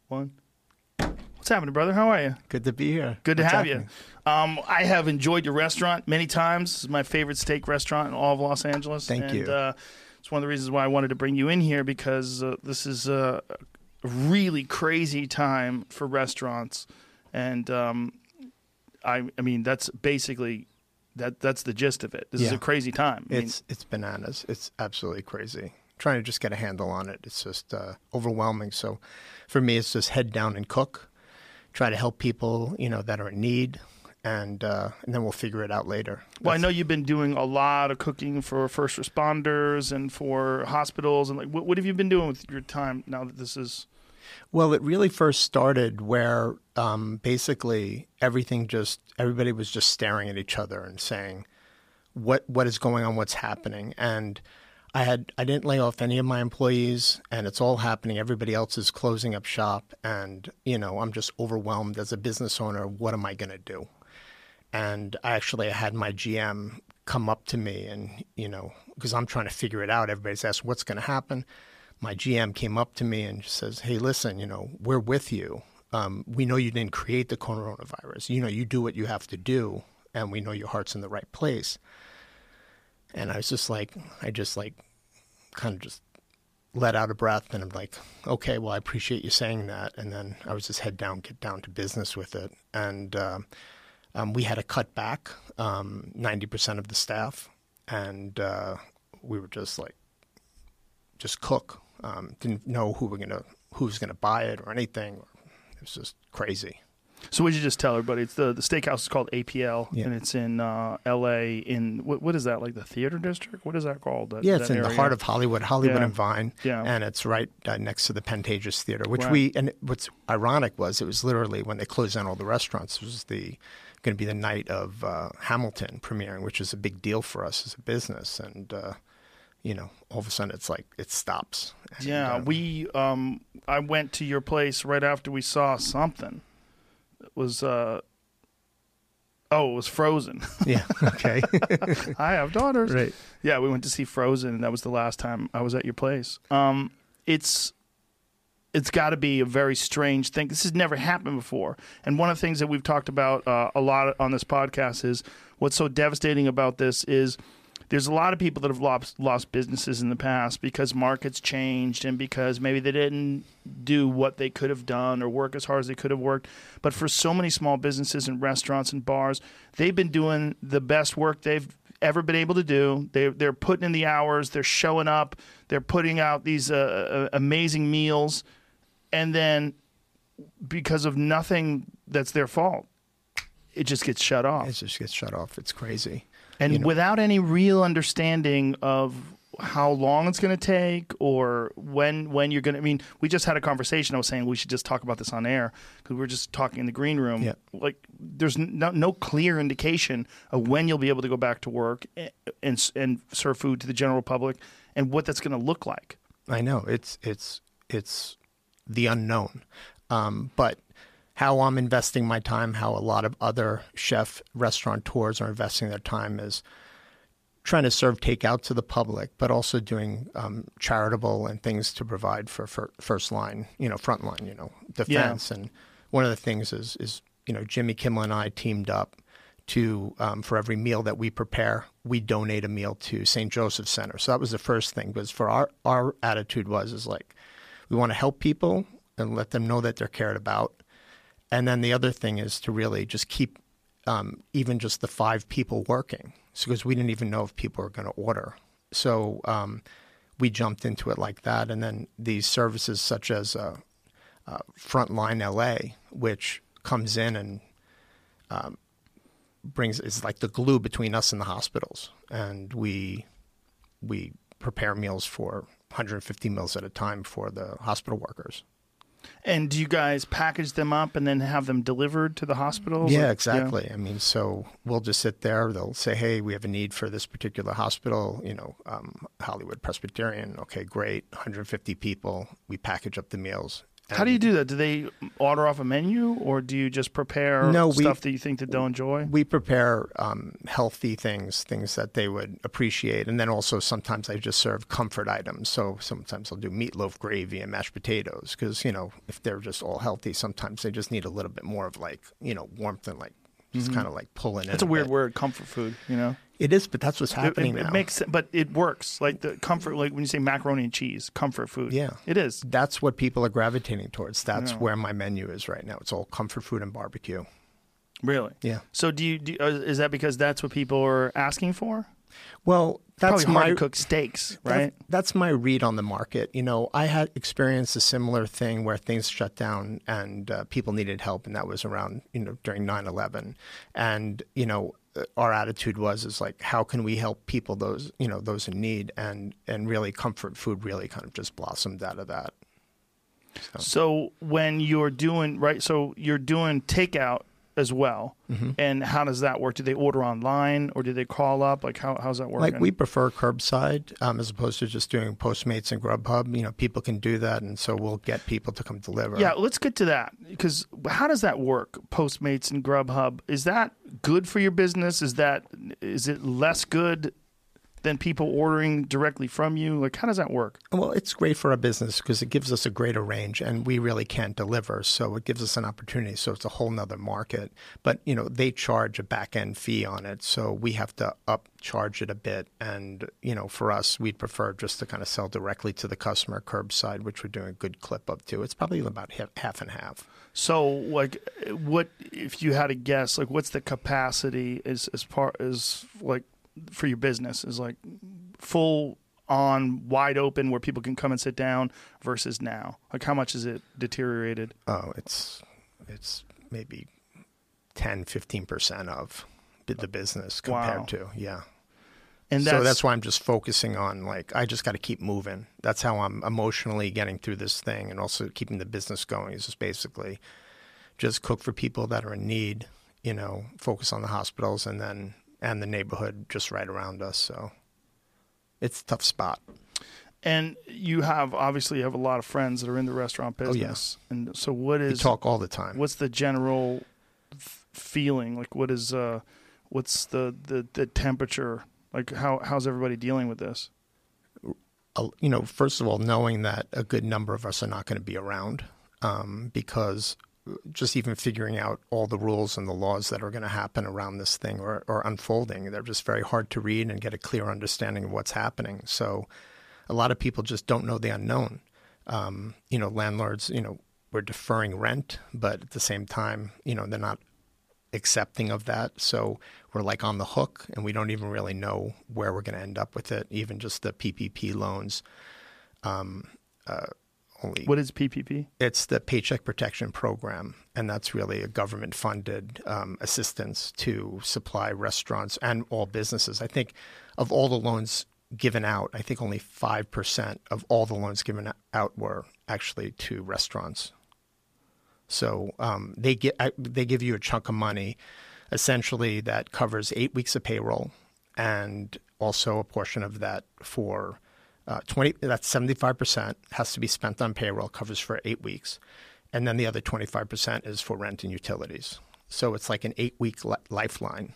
One. What's happening, brother? How are you? Good to be here. Good to What's have happening? you. I have enjoyed your restaurant many times. This is my favorite steak restaurant in all of Los Angeles. Thank you. It's one of the reasons why I wanted to bring you in here, because this is a really crazy time for restaurants. And I mean, that's basically that's the gist of it. This is a crazy time. It's bananas. It's absolutely crazy. Trying to just get a handle on it. It's just overwhelming. So for me, it's just head down and cook. Try to help people, that are in need, and then we'll figure it out later. Well, I know you've been doing a lot of cooking for first responders and for hospitals, and what have you been doing with your time now that this is? Well, it really first started where basically everybody was just staring at each other and saying, what is going on, what's happening, and I didn't lay off any of my employees, and it's all happening. Everybody else is closing up shop, and I'm just overwhelmed as a business owner. What am I going to do? And I had my GM come up to me, and because I'm trying to figure it out. Everybody's asked what's going to happen. My GM came up to me and says, "Hey, listen, we're with you. We know you didn't create the coronavirus. You do what you have to do, and we know your heart's in the right place." And I was just kind of just let out a breath, and I'm like, okay, well, I appreciate you saying that. And then I was just get down to business with it. And we had to cut back 90% of the staff, and we were just cook. Didn't know who's gonna buy it or anything. It was just crazy. So would you just tell everybody, it's the steakhouse is called APL, and it's in L.A. in, what is that, like the theater district? What is that called? It's in the heart of Hollywood and Vine, and it's right next to the Pantages Theater, which right. What's ironic was it was literally when they closed down all the restaurants, it was going to be the night of Hamilton premiering, which is a big deal for us as a business, and all of a sudden it's like it stops. And, I went to your place right after we saw something. It was it was Frozen. Yeah. Okay. I have daughters. Right. Yeah, we went to see Frozen, and that was the last time I was at your place. It's got to be a very strange thing. This has never happened before. And one of the things that we've talked about a lot on this podcast is what's so devastating about this is there's a lot of people that have lost businesses in the past because markets changed and because maybe they didn't do what they could have done or work as hard as they could have worked. But for so many small businesses and restaurants and bars, they've been doing the best work they've ever been able to do. They're putting in the hours. They're showing up. They're putting out these amazing meals. And then because of nothing that's their fault, it just gets shut off. It just gets shut off. It's crazy. And without any real understanding of how long it's going to take or when you're going to – I mean, we just had a conversation. I was saying we should just talk about this on air because we were just talking in the green room. Yeah. Like there's no clear indication of when you'll be able to go back to work and serve food to the general public and what that's going to look like. I know. It's the unknown. But – how I'm investing my time, how a lot of other restaurateurs are investing their time is trying to serve takeout to the public, but also doing charitable and things to provide for first line, front line, defense. Yeah. And one of the things is Jimmy Kimmel and I teamed up to for every meal that we prepare, we donate a meal to St. Joseph Center. So that was the first thing, because for our attitude is like we want to help people and let them know that they're cared about. And then the other thing is to really just keep even just the 5 people working, because we didn't even know if people were going to order. So we jumped into it like that. And then these services such as Frontline LA, which comes in and is like the glue between us and the hospitals. And we prepare meals for 150 meals at a time for the hospital workers. And do you guys package them up and then have them delivered to the hospitals? Yeah, exactly. Yeah. I mean, so we'll just sit there. They'll say, hey, we have a need for this particular hospital, Hollywood Presbyterian. Okay, great. 150 people. We package up the meals. How do you do that? Do they order off a menu, or do you just prepare stuff that you think that they'll enjoy? We prepare healthy things that they would appreciate. And then also sometimes I just serve comfort items. So sometimes I'll do meatloaf gravy and mashed potatoes because, if they're just all healthy, sometimes they just need a little bit more of warmth and just kind of pulling in. It's a weird word, comfort food, It is, but that's what's happening now. It makes sense, but it works. Like the comfort, like when you say macaroni and cheese, comfort food. Yeah. It is. That's what people are gravitating towards. That's where my menu is right now. It's all comfort food and barbecue. Really? Yeah. So is that because that's what people are asking for? Well, that's probably hard to cook steaks, right? That's my read on the market. I had experienced a similar thing where things shut down and people needed help, and that was around, during 9/11. And, our attitude was how can we help people, those in need, and really comfort food really kind of just blossomed out of that. So when you're doing you're doing takeout as well, and how does that work? Do they order online or do they call up? How's that working? We prefer curbside as opposed to just doing Postmates and Grubhub. People can do that, and so we'll get people to come deliver. Yeah, let's get to that, because how does that work? Postmates and Grubhub, is that good for your business? Is it less good than people ordering directly from you? How does that work? Well, it's great for our business because it gives us a greater range, and we really can't deliver. So it gives us an opportunity. So it's a whole nother market. But, they charge a back-end fee on it. So we have to upcharge it a bit. And, for us, we'd prefer just to kind of sell directly to the customer curbside, which we're doing a good clip of too. It's probably about half and half. So, what, if you had to guess, what's the capacity as far as, for your business, is full on, wide open, where people can come and sit down versus now? How much is it deteriorated? Oh, it's maybe 10-15% of the business compared to, yeah. And so that's why I'm just focusing on, I just got to keep moving. That's how I'm emotionally getting through this thing, and also keeping the business going is just basically just cook for people that are in need, focus on the hospitals and the neighborhood just right around us. So it's a tough spot. And you obviously have a lot of friends that are in the restaurant business. Oh, yeah. And so we talk all the time. What's the general feeling? What's the temperature? How's everybody dealing with this? First of all, knowing that a good number of us are not going to be around, because just even figuring out all the rules and the laws that are going to happen around this thing or unfolding, they're just very hard to read and get a clear understanding of what's happening. So a lot of people just don't know the unknown. Landlords, we're deferring rent, but at the same time, they're not accepting of that. So we're on the hook, and we don't even really know where we're going to end up with it. Even just the PPP loans. What is PPP? It's the Paycheck Protection Program, and that's really a government-funded assistance to supply restaurants and all businesses. I think of all the loans given out, I think only 5% of all the loans given out were actually to restaurants. So they give you a chunk of money, essentially, that covers 8 weeks of payroll, and also a portion of that for 20. That's 75% has to be spent on payroll, covers for 8 weeks, and then the other 25% is for rent and utilities. So it's like an 8-week lifeline.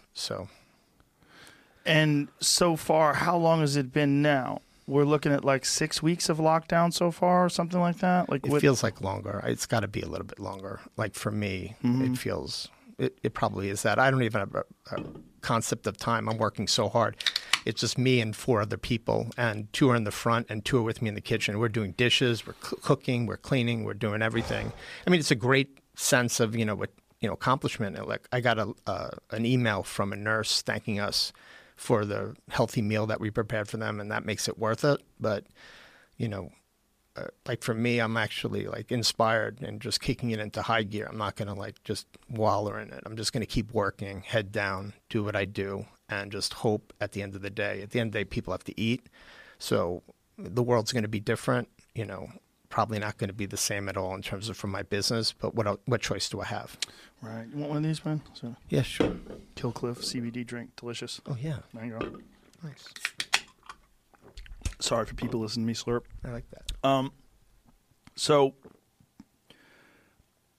And so far, how long has it been now? We're looking at 6 weeks of lockdown so far, or something like that. It feels like longer. It's got to be a little bit longer. For me, it feels. It probably is that. I don't even have a concept of time. I'm working so hard. It's just me and 4 other people, and 2 are in the front and 2 are with me in the kitchen. We're doing dishes, we're cooking, we're cleaning, we're doing everything. I mean, it's a great sense of accomplishment. I got an email from a nurse thanking us for the healthy meal that we prepared for them, and that makes it worth it. But for me, I'm actually inspired and just kicking it into high gear. I'm not going to just wallow in it. I'm just going to keep working, head down, do what I do, and just hope at the end of the day. At the end of the day, people have to eat. So the world's going to be different, probably not going to be the same at all in terms of for my business, but what choice do I have? Right. You want one of these, man? Yeah, sure. Killcliff CBD drink. Delicious. Oh, yeah. There you go. Nice. Sorry for people listening to me slurp. I like that. So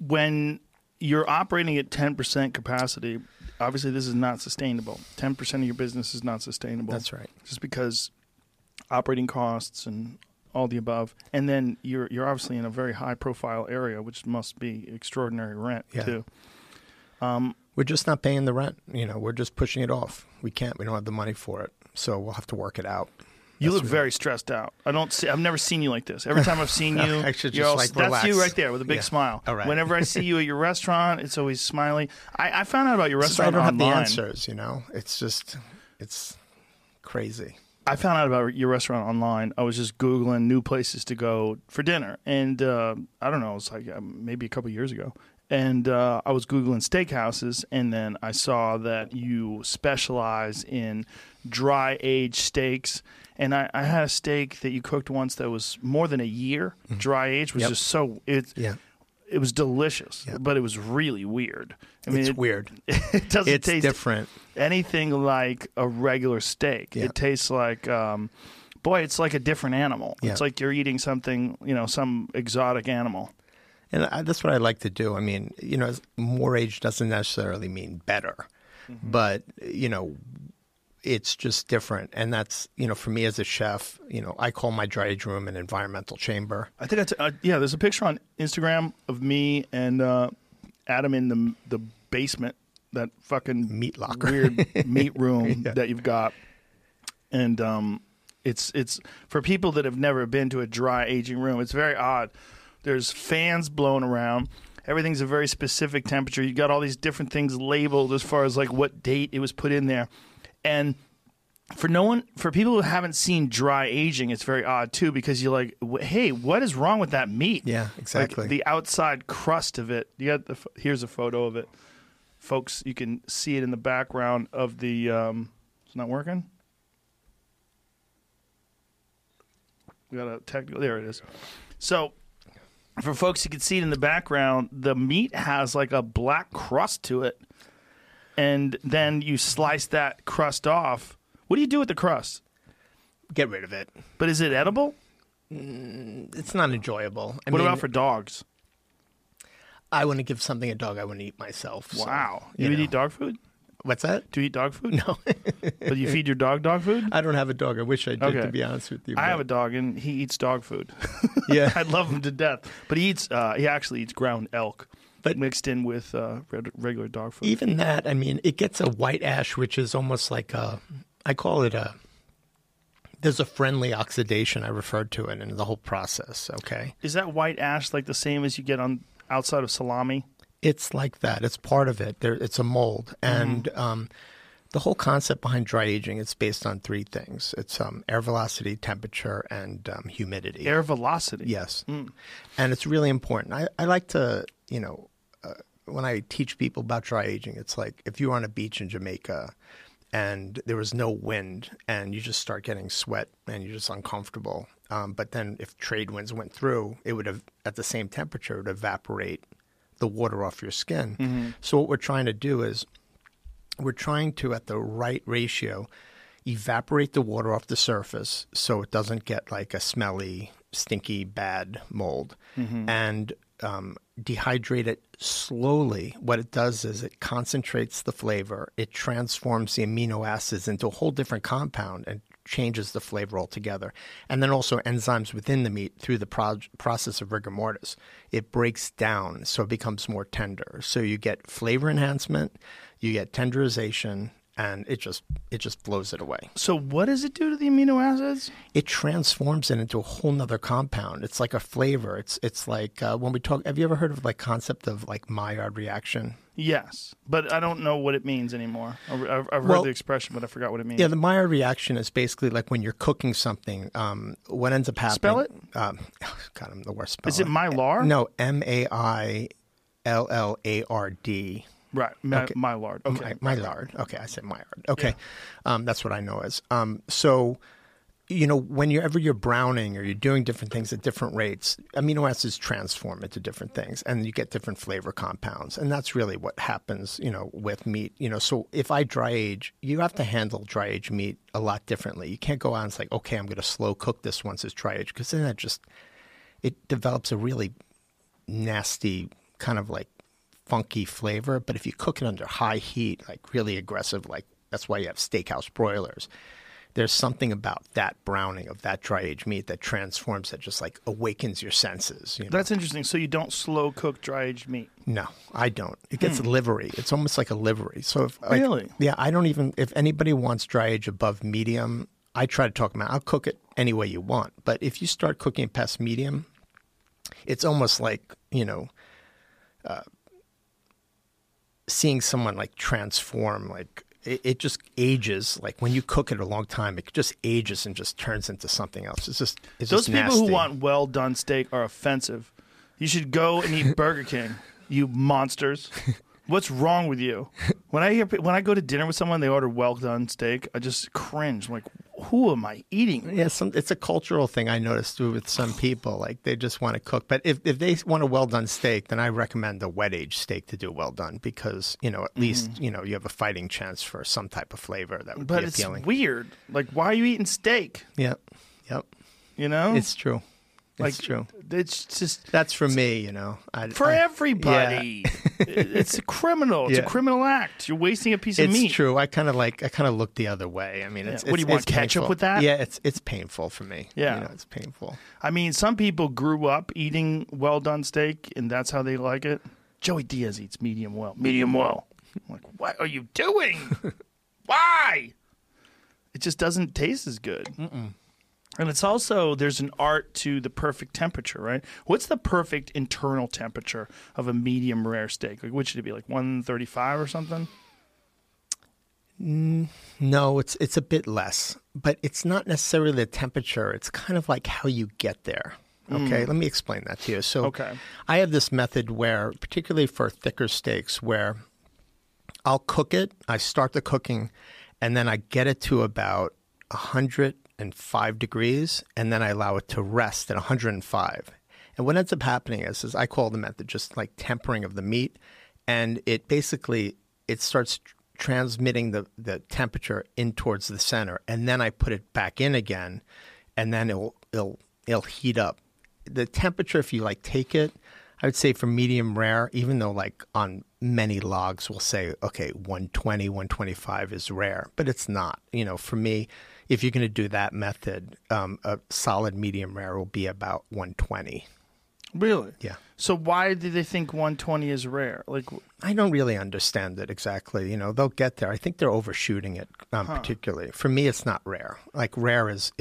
when you're operating at 10% capacity, obviously this is not sustainable. 10% of your business is not sustainable. That's right. Just because operating costs and all the above. And then you're obviously in a very high-profile area, which must be extraordinary rent, too. We're just not paying the rent. We're just pushing it off. We can't. We don't have the money for it. So we'll have to work it out. You look very stressed out. I've never seen you like this. Every time I've seen you, I should you're just all, like that's relax. you right there with a big smile. All right. Whenever I see you at your restaurant, it's always smiley. I found out about your restaurant I don't online. have the answers, It's crazy. I found out about your restaurant online. I was just Googling new places to go for dinner. And I don't know, it was like maybe a couple years ago. And I was Googling steakhouses, and then I saw that you specialize in dry-aged steaks. And I had a steak that you cooked once that was more than a year dry-aged. Was just so it was delicious, but it was really weird. I mean, it's weird. It doesn't taste different. Anything like a regular steak. It tastes like, it's like a different animal. Yeah. It's like you're eating something, some exotic animal. And that's what I like to do. I mean, more age doesn't necessarily mean better, but, it's just different. And that's, for me as a chef, I call my dry age room an environmental chamber. I think there's a picture on Instagram of me and Adam in the basement, that fucking meat locker, weird meat room that you've got. And it's for people that have never been to a dry aging room, it's very odd. There's fans blowing around. Everything's a very specific temperature. You got all these different things labeled as far as like what date it was put in there. And for people who haven't seen dry aging, it's very odd too, because you're like, hey, what is wrong with that meat? Yeah, exactly. Like the outside crust of it. You got here's a photo of it, folks. You can see it in the background of the. It's not working. We got a technical. There it is. So, for folks, you can see it in the background. The meat has like a black crust to it. And then you slice that crust off. What do you do with the crust? Get rid of it. But is it edible? It's not enjoyable. What about for dogs? I wouldn't give something a dog I wouldn't eat myself. Wow. So, You would eat dog food? What's that? Do you eat dog food? No. But you feed your dog food? I don't have a dog. I wish I did, Okay. to be honest with you. I have a dog, and he eats dog food. Yeah. I love him to death. But he actually eats ground elk. But mixed in with regular dog food. Even that, I mean, it gets a white ash, which is almost like I call it there's a friendly oxidation, I referred to it in the whole process, okay? Is that white ash like the same as you get on outside of salami? It's like that. It's part of it. It's a mold. And the whole concept behind dry aging, it's based on three things. It's air velocity, temperature, and humidity. Air velocity? Yes. And it's really important. I like to, when I teach people about dry aging, it's like if you were on a beach in Jamaica and there was no wind and you just start getting sweat and you're just uncomfortable. But then if trade winds went through, it would have, at the same temperature, it would evaporate the water off your skin. So what we're trying to do is we're trying to, at the right ratio, evaporate the water off the surface so it doesn't get like a smelly, stinky, bad mold. And dehydrate it slowly. What it does is it concentrates the flavor. It transforms the amino acids into a whole different compound and changes the flavor altogether. And then also enzymes within the meat through the process of rigor mortis. It breaks down so it becomes more tender. So you get flavor enhancement, you get tenderization, and it just blows it away. So what does it do to the amino acids? It transforms it into a whole nother compound. It's like a flavor. It's like when we talk. Have you ever heard of like concept of like Maillard reaction? Yes, but I don't know what it means anymore. I've heard the expression, but I forgot what it means. Yeah, the Maillard reaction is basically like when you're cooking something. What ends up happening? Spell it. God, I'm the worst speller. Is it Maillard? No, Maillard. Right, Okay. Maillard. Okay, Maillard. Okay, I said Maillard. Okay, that's what I know as. So, whenever you're browning or you're doing different things at different rates, amino acids transform into different things, and you get different flavor compounds, and that's really what happens, with meat. So if I dry age, you have to handle dry age meat a lot differently. You can't go out and say, okay, I'm going to slow cook this once it's dry age, because then it develops a really nasty kind of like funky flavor. But if you cook it under high heat, like really aggressive, like that's why you have steakhouse broilers. There's something about that browning of that dry aged meat that transforms, that just like awakens your senses. You know? That's interesting. So you don't slow cook dry aged meat? No, I don't. It gets livery. It's almost like a livery. So if like, really, yeah, I don't even. If anybody wants dry age above medium, I try to talk them out. I'll cook it any way you want. But if you start cooking it past medium, it's almost like, you know, seeing someone like transform, like. It just ages. Like when you cook it a long time, it just ages and just turns into something else. It's those just people nasty. who want well done steak are offensive. You should go and eat Burger King, you monsters. What's wrong with you? When I go to dinner with someone, they order well done steak, I just cringe. I'm like, who am I eating? Yeah, it's a cultural thing I noticed with some people. Like they just want to cook, but if they want a well done steak, then I recommend a wet aged steak to do well done because at least you have a fighting chance for some type of flavor that would be appealing. But it's weird. Like, why are you eating steak? Yep. It's true. Like, it's true. It's just that's for me. For everybody. Yeah. It's a criminal. It's a criminal act. You're wasting a piece of meat. It's true. I kind of look the other way. I mean, it's what do you want? Ketchup with that? Yeah, it's painful for me. Yeah, it's painful. I mean, some people grew up eating well done steak, and that's how they like it. Joey Diaz eats medium well. Medium well. I'm like, what are you doing? Why? It just doesn't taste as good. And it's also, there's an art to the perfect temperature, right? What's the perfect internal temperature of a medium rare steak? Like, what should it be, like 135 or something? No, it's a bit less. But it's not necessarily the temperature. It's kind of like how you get there. Okay, let me explain that to you. So I have this method where, particularly for thicker steaks, where I'll cook it, I start the cooking, and then I get it to about 105 degrees, and then I allow it to rest at 105. And what ends up happening is I call the method just like tempering of the meat, and it basically starts transmitting the temperature in towards the center, and then I put it back in again, and then it'll heat up. The temperature, if you like take it, I would say for medium rare, even though like on many logs we'll say, okay, 120, 125 is rare, but it's not. For me, if you're going to do that method, a solid medium rare will be about 120. Really? Yeah. So why do they think 120 is rare? Like, I don't really understand it exactly. They'll get there. I think they're overshooting it particularly. For me, it's not rare. Like rare is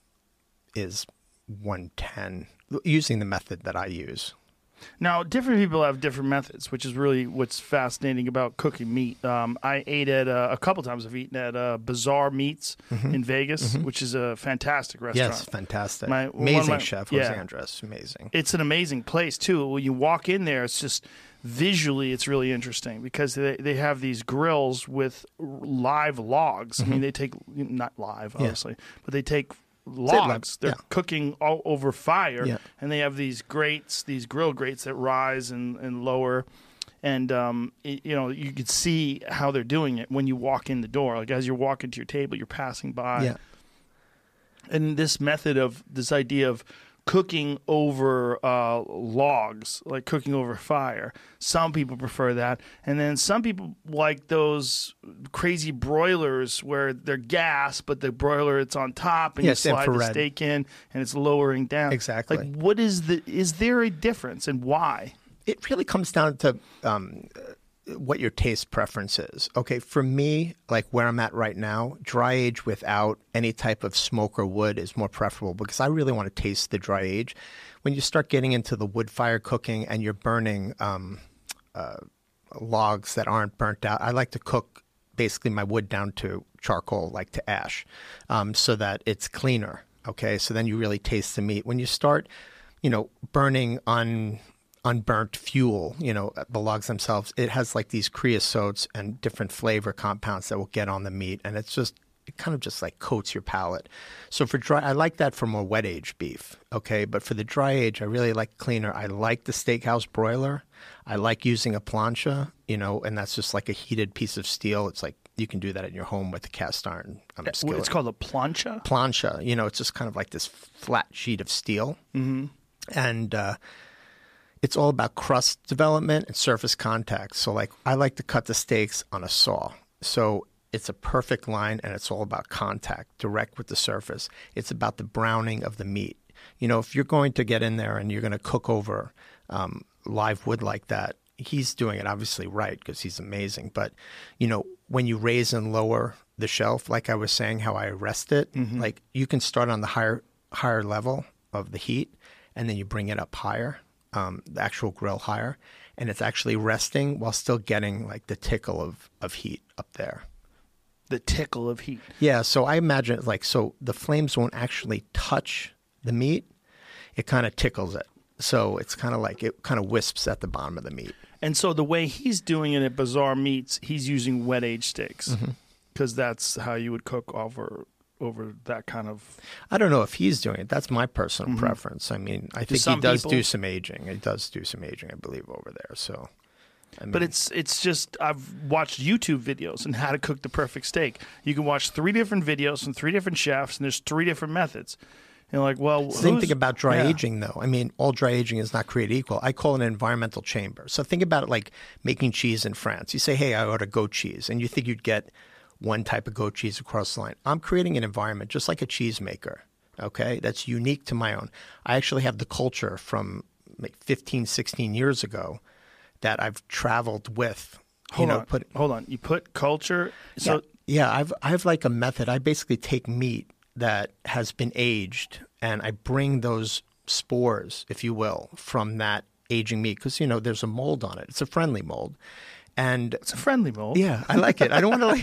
110 using the method that I use. Now, different people have different methods, which is really what's fascinating about cooking meat. I ate at a couple times. I've eaten at Bazaar Meats in Vegas, which is a fantastic restaurant. Yes, fantastic. Amazing chef, Jose Andres. Amazing. It's an amazing place, too. When you walk in there, it's just visually, it's really interesting because they have these grills with live logs. I mean, they take, not live, obviously, but they take logs. They're cooking all over fire, and they have these grates, these grill grates that rise and lower, and you could see how they're doing it when you walk in the door. Like as you're walking to your table, you're passing by, and this idea of cooking over logs, like cooking over fire. Some people prefer that. And then some people like those crazy broilers where they're gas, but the broiler, it's on top and you slide the steak in and it's lowering down. Exactly. Like is there a difference and why? It really comes down to what your taste preference is. Okay, for me, like where I'm at right now, dry age without any type of smoke or wood is more preferable because I really want to taste the dry age. When you start getting into the wood fire cooking and you're burning logs that aren't burnt out, I like to cook basically my wood down to charcoal, like to ash, so that it's cleaner. Okay, so then you really taste the meat. When you start, burning unburnt fuel, the logs themselves, it has like these creosotes and different flavor compounds that will get on the meat. And it kind of just like coats your palate. So for dry, I like that for more wet age beef. Okay. But for the dry age, I really like cleaner. I like the steakhouse broiler. I like using a plancha, and that's just like a heated piece of steel. It's like, you can do that in your home with a cast iron skillet. It's called a plancha? Plancha. It's just kind of like this flat sheet of steel. Mm-hmm. And, it's all about crust development and surface contact. So like I like to cut the steaks on a saw. So it's a perfect line, and it's all about contact, direct with the surface. It's about the browning of the meat. You know, if you're going to get in there and you're going to cook over live wood like that, he's doing it obviously right because he's amazing. But, you know, when you raise and lower the shelf, like I was saying, how I rest it, like you can start on the higher level of the heat, and then you bring it up higher, the actual grill higher, and it's actually resting while still getting like the tickle of heat up there. The tickle of heat. Yeah, so I imagine like, so the flames won't actually touch the meat. It kind of tickles it. So it's kind of like, it kind of wisps at the bottom of the meat. And so the way he's doing it at Bazaar Meats, he's using wet age steaks because that's how you would cook over that kind of. I don't know if he's doing it. That's my personal preference. I mean, I think he does do some aging. He does do some aging, I believe, over there. So. I mean, but it's just, I've watched YouTube videos on how to cook the perfect steak. You can watch 3 different videos from 3 different chefs, and there's 3 different methods. And like, well, same thing about dry aging, though. I mean, all dry aging is not created equal. I call it an environmental chamber. So think about it like making cheese in France. You say, hey, I order goat cheese, and you think you'd get one type of goat cheese across the line. I'm creating an environment just like a cheesemaker, okay, that's unique to my own. I actually have the culture from like 15, 16 years ago that I've traveled with. Hold on. You put culture? So yeah, I've like a method. I basically take meat that has been aged, and I bring those spores, if you will, from that aging meat, because, you know, there's a mold on it. It's a friendly mold. And it's a friendly mold. Yeah, I like it. I don't want to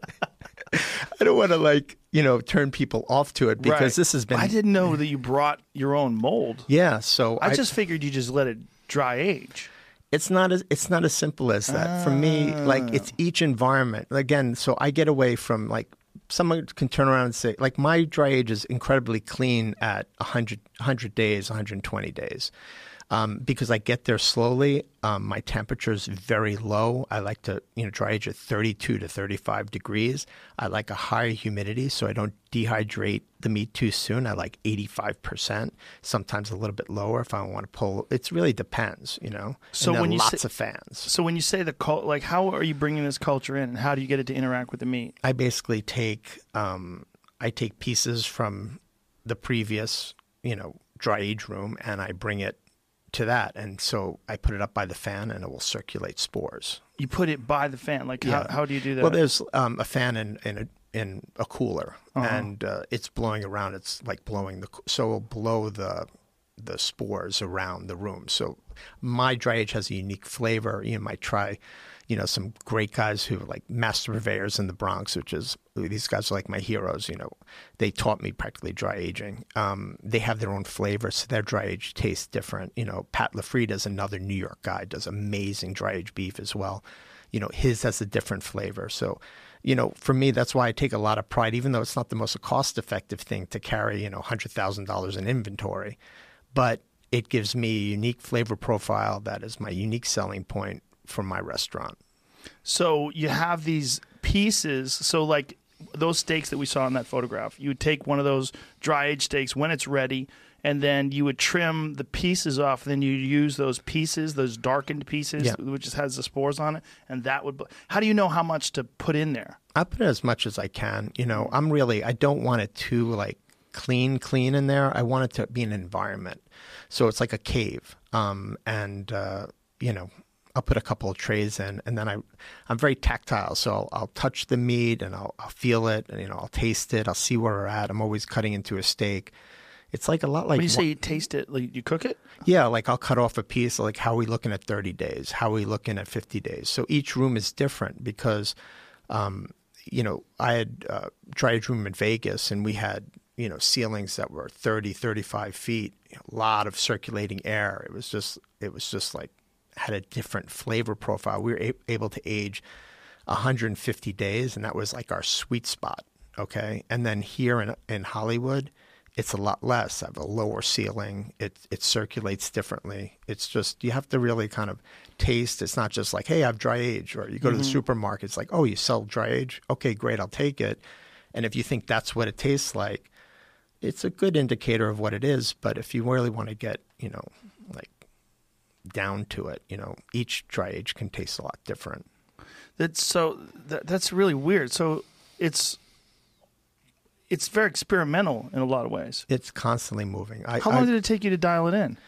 like, you know, turn people off to it, because this has been. I didn't know that you brought your own mold. Yeah, so I just figured you just let it dry age. It's not as simple as that. For me, like, it's each environment. Again, so I get away from, like, someone can turn around and say, like, my dry age is incredibly clean at 100 days, 120 days. Because I get there slowly. My temperature is very low. I like to, you know, dry age at 32 to 35 degrees. I like a higher humidity so I don't dehydrate the meat too soon. I like 85%, sometimes a little bit lower if I want to pull. It really depends, you know. So and when you lots of fans. So when you say like, how are you bringing this culture in, and how do you get it to interact with the meat? I basically take pieces from the previous, you know, dry age room, and I bring it to that, and so I put it up by the fan, and it will circulate spores. You put it by the fan, like how do you do that? Well, there's a fan in a cooler, and it's blowing around. It's like blowing so it'll blow the spores around the room. So my dry age has a unique flavor. You might try, you know, some great guys who are like master purveyors in the Bronx, which is, these guys are like my heroes. You know, they taught me practically dry aging. They have their own flavor, so their dry age tastes different. You know, Pat LaFrieda is another New York guy, does amazing dry age beef as well. You know, his has a different flavor. So, you know, for me, that's why I take a lot of pride, even though it's not the most cost-effective thing to carry, you know, $100,000 in inventory, but it gives me a unique flavor profile that is my unique selling point for my restaurant. So you have these pieces. So like those steaks that we saw in that photograph, you would take one of those dry aged steaks when it's ready, and then you would trim the pieces off. Then you use those pieces, those darkened pieces, which just has the spores on it, and that would. How do you know how much to put in there? I put as much as I can. You know, I don't want it too like clean in there. I want it to be an environment, so it's like a cave. You know, I'll put a couple of trays in, and then I'm very tactile, so I'll touch the meat and I'll feel it, and, you know, I'll taste it. I'll see where we're at. I'm always cutting into a steak. It's like a lot like. When you say you taste it, like you cook it? Yeah, like I'll cut off a piece. Like, how are we looking at 30 days? How are we looking at 50 days? So each room is different because, you know, I had a dry age room in Vegas, and we had, you know, ceilings that were 30, 35 feet, you know, a lot of circulating air. It was just like, had a different flavor profile. We were able to age 150 days, and that was like our sweet spot, okay? And then here in Hollywood, it's a lot less. I have a lower ceiling. It circulates differently. It's just, you have to really kind of taste. It's not just like, hey, I have dry age, or you go to the supermarket, it's like, oh, you sell dry age? Okay, great, I'll take it. And if you think that's what it tastes like, it's a good indicator of what it is. But if you really want to get, you know, like down to it. Each dry age can taste a lot different. That's really weird. So it's very experimental in a lot of ways. It's constantly moving. How long did it take you to dial it in?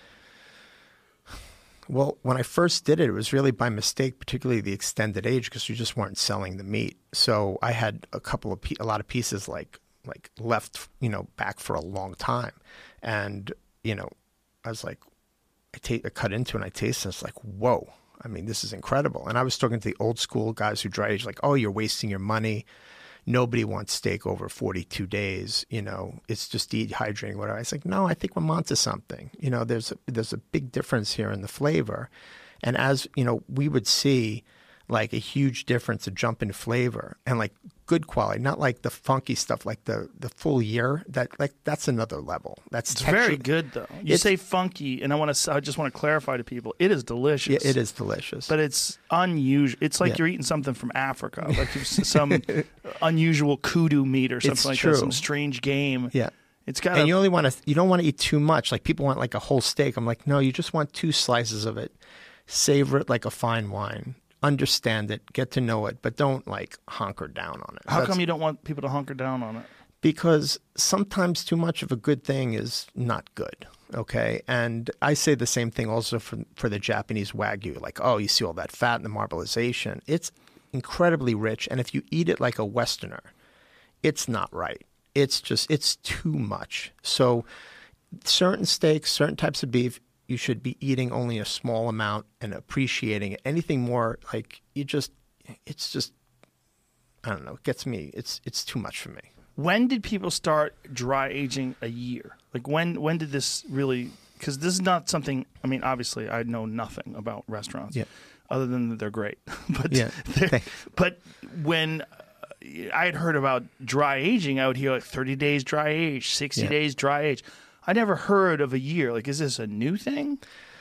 Well, when I first did it, it was really by mistake, particularly the extended age, because we just weren't selling the meat. So I had a lot of pieces like left, back for a long time. And, I was like, I cut into it and I tasted it. It's like, whoa. I mean, this is incredible. And I was talking to the old school guys who dry age, like, oh, you're wasting your money. Nobody wants steak over 42 days. It's just dehydrating, whatever. I was like, no, I think I'm onto something. There's a big difference here in the flavor. And as, we would see like a huge difference, a jump in flavor and like good quality, not like the funky stuff, like the full year. That's another level. It's very good though. You say funky, and I just want to clarify to people, it is delicious. Yeah, it is delicious, but it's unusual. It's like you're eating something from Africa, like some unusual kudu meat or something like that, some strange game. Yeah. It's got. And you don't want to eat too much. Like people want like a whole steak. I'm like, no, you just want 2 slices of it. Savor it like a fine wine. Understand it, get to know it, but don't like hunker down on it. How come you don't want people to hunker down on it? Because sometimes too much of a good thing is not good, okay? And I say the same thing also for the Japanese Wagyu. Like, oh, you see all that fat and the marbleization. It's incredibly rich, and if you eat it like a Westerner, it's not right. It's too much. So certain steaks, certain types of beef, you should be eating only a small amount and appreciating it. Anything more, like it's just, I don't know, it gets me, it's too much for me. When did people start dry aging a year? Like when did this really, because this is not something, I mean, obviously I know nothing about restaurants other than that they're great. But when I had heard about dry aging, I would hear like 30 days dry age, 60 days dry age. I never heard of a year. Like, is this a new thing?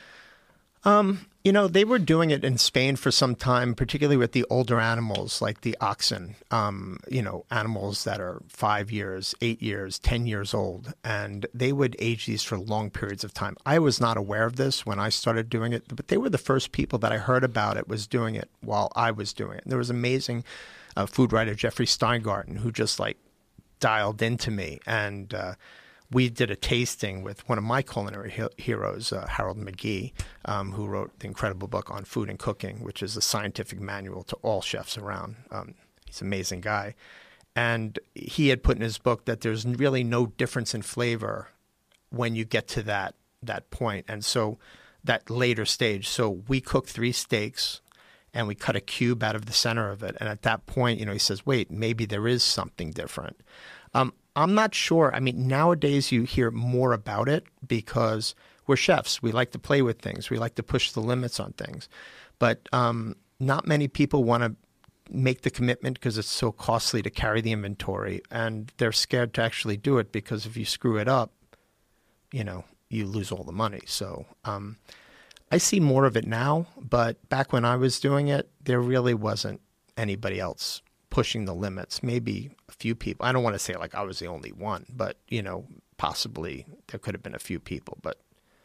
They were doing it in Spain for some time, particularly with the older animals like the oxen, animals that are 5 years, 8 years, 10 years old. And they would age these for long periods of time. I was not aware of this when I started doing it, but they were the first people that I heard about it was doing it while I was doing it. There was amazing food writer Jeffrey Steingarten who just like dialed into me and we did a tasting with one of my culinary heroes, Harold McGee, who wrote the incredible book on food and cooking, which is a scientific manual to all chefs around. He's an amazing guy. And he had put in his book that there's really no difference in flavor when you get to that point. And so that later stage. So we cooked 3 steaks and we cut a cube out of the center of it. And at that point, he says, wait, maybe there is something different. I'm not sure. I mean, nowadays you hear more about it because we're chefs. We like to play with things. We like to push the limits on things. But not many people want to make the commitment because it's so costly to carry the inventory. And they're scared to actually do it because if you screw it up, you lose all the money. So I see more of it now. But back when I was doing it, there really wasn't anybody else pushing the limits. Maybe a few people. I don't want to say like I was the only one, but possibly there could have been a few people, but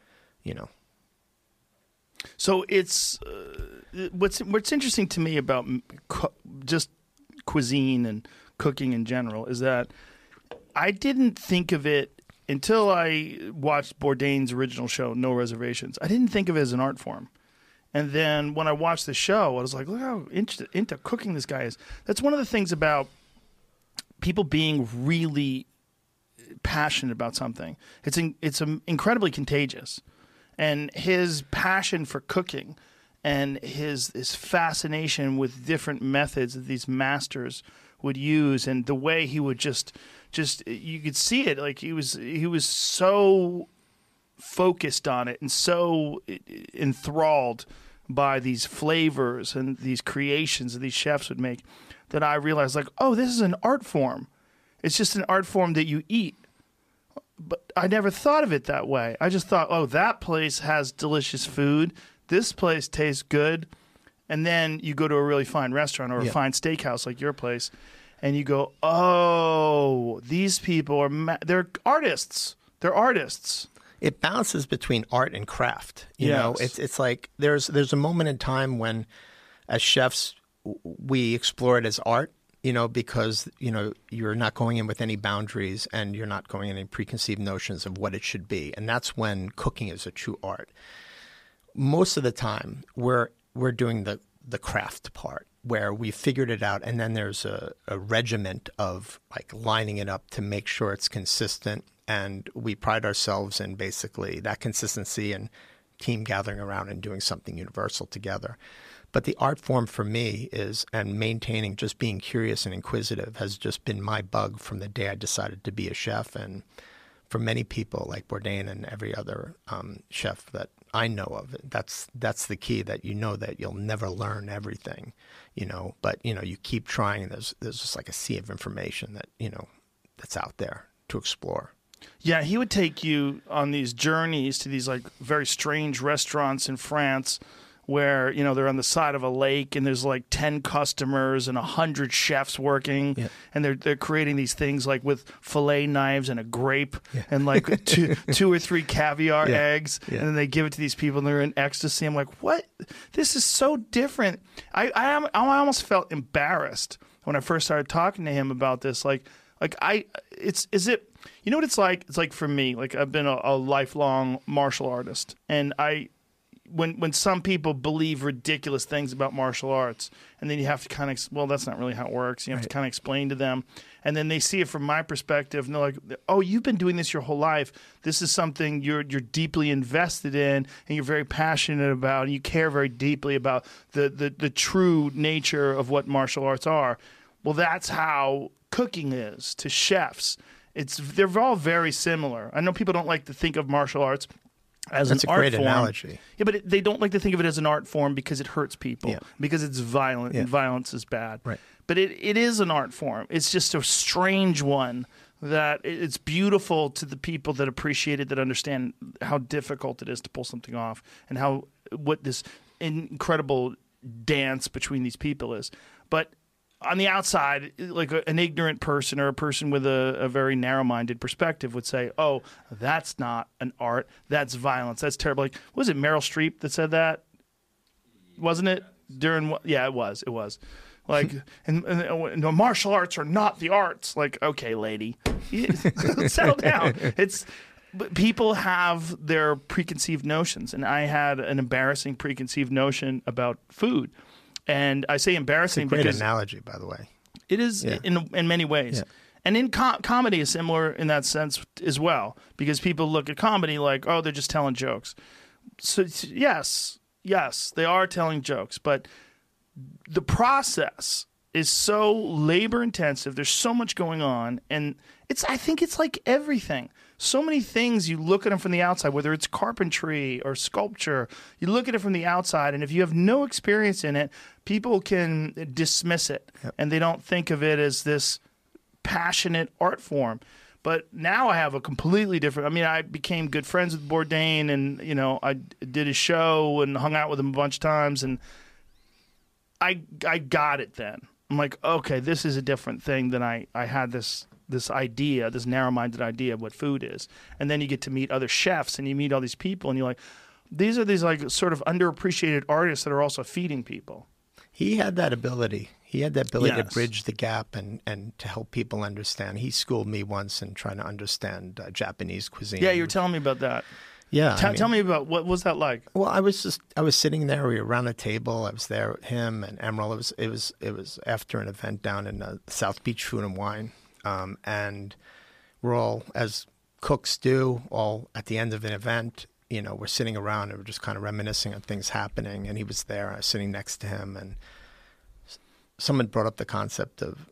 So it's what's interesting to me about just cuisine and cooking in general is that I didn't think of it until I watched Bourdain's original show, No Reservations. I didn't think of it as an art form. And then when I watched the show, I was like, look how into cooking this guy is. That's one of the things about people being really passionate about something. It's incredibly contagious. And his passion for cooking and his fascination with different methods that these masters would use and the way he would just you could see it, like he was so focused on it and so enthralled by these flavors and these creations that these chefs would make that I realized, like, oh, this is an art form. It's just an art form that you eat. But I never thought of it that way. I just thought, oh, that place has delicious food. This place tastes good. And then you go to a really fine restaurant or a fine steakhouse like your place, and you go, oh, these people they're artists. They're artists. It balances between art and craft. You know, it's like there's a moment in time when, as chefs, we explore it as art. You know, because you're not going in with any boundaries and you're not going in any preconceived notions of what it should be, and that's when cooking is a true art. Most of the time, we're doing the craft part, where we figured it out, and then there's a regiment of like lining it up to make sure it's consistent, and we pride ourselves in basically that consistency and team gathering around and doing something universal together. But the art form for me is, and maintaining just being curious and inquisitive has just been my bug from the day I decided to be a chef. And for many people like Bourdain and every other chef that I know of, that's the key, that that you'll never learn everything, but you keep trying. There's just like a sea of information that, that's out there to explore. Yeah, he would take you on these journeys to these like very strange restaurants in France where, they're on the side of a lake and there's like 10 customers and 100 chefs working. Yeah. And they're creating these things like with fillet knives and a grape and like two or three caviar eggs. Yeah. And then they give it to these people and they're in ecstasy. I'm like, what? This is so different. I almost felt embarrassed when I first started talking to him about this. Is it, what it's like? It's like for me, like I've been a lifelong martial artist, and when some people believe ridiculous things about martial arts, and then you have to kind of, that's not really how it works. You have to kind of explain to them, and then they see it from my perspective, and they're like, oh, you've been doing this your whole life. This is something you're deeply invested in, and you're very passionate about, and you care very deeply about the true nature of what martial arts are. Well, that's how cooking is to chefs. They're all very similar. I know people don't like to think of martial arts as an art form. That's a great analogy. Yeah, but they don't like to think of it as an art form because it hurts people, because it's violent, and violence is bad. Right. But it is an art form. It's just a strange one that it's beautiful to the people that appreciate it, that understand how difficult it is to pull something off, and what this incredible dance between these people is. But on the outside, like an ignorant person or a person with a very narrow-minded perspective would say, oh, that's not an art. That's violence. That's terrible. Like, was it Meryl Streep that said that? Wasn't it? Yeah, it was. It was. Like, and the martial arts are not the arts. Like, okay, lady, settle down. But people have their preconceived notions, and I had an embarrassing preconceived notion about food. And I say embarrassing because... It's a great analogy, by the way. It is in many ways. Yeah. And in comedy is similar in that sense as well, because people look at comedy like, oh, they're just telling jokes. So yes, they are telling jokes, but the process is so labor intensive. There's so much going on, and I think it's like everything. So many things, you look at them from the outside, whether it's carpentry or sculpture, you look at it from the outside, and if you have no experience in it, people can dismiss it, and they don't think of it as this passionate art form. But now I have a completely different, I became good friends with Bourdain, and, I did his show and hung out with him a bunch of times, and I got it then. I'm like, okay, this is a different thing than I had this idea, this narrow-minded idea of what food is. And then you get to meet other chefs and you meet all these people and you're like, these are these like sort of underappreciated artists that are also feeding people. He had that ability. To bridge the gap and to help people understand. He schooled me once in trying to understand Japanese cuisine. Yeah, you were telling me about that. Yeah. Tell me about what was that like? Well, I was sitting there. We were around the table. I was there with him and Emerald. It was after an event down in South Beach Food and Wine. And we're all, as cooks do, all at the end of an event, we're sitting around and we're just kind of reminiscing on things happening. And he was there. I was sitting next to him, and someone brought up the concept of,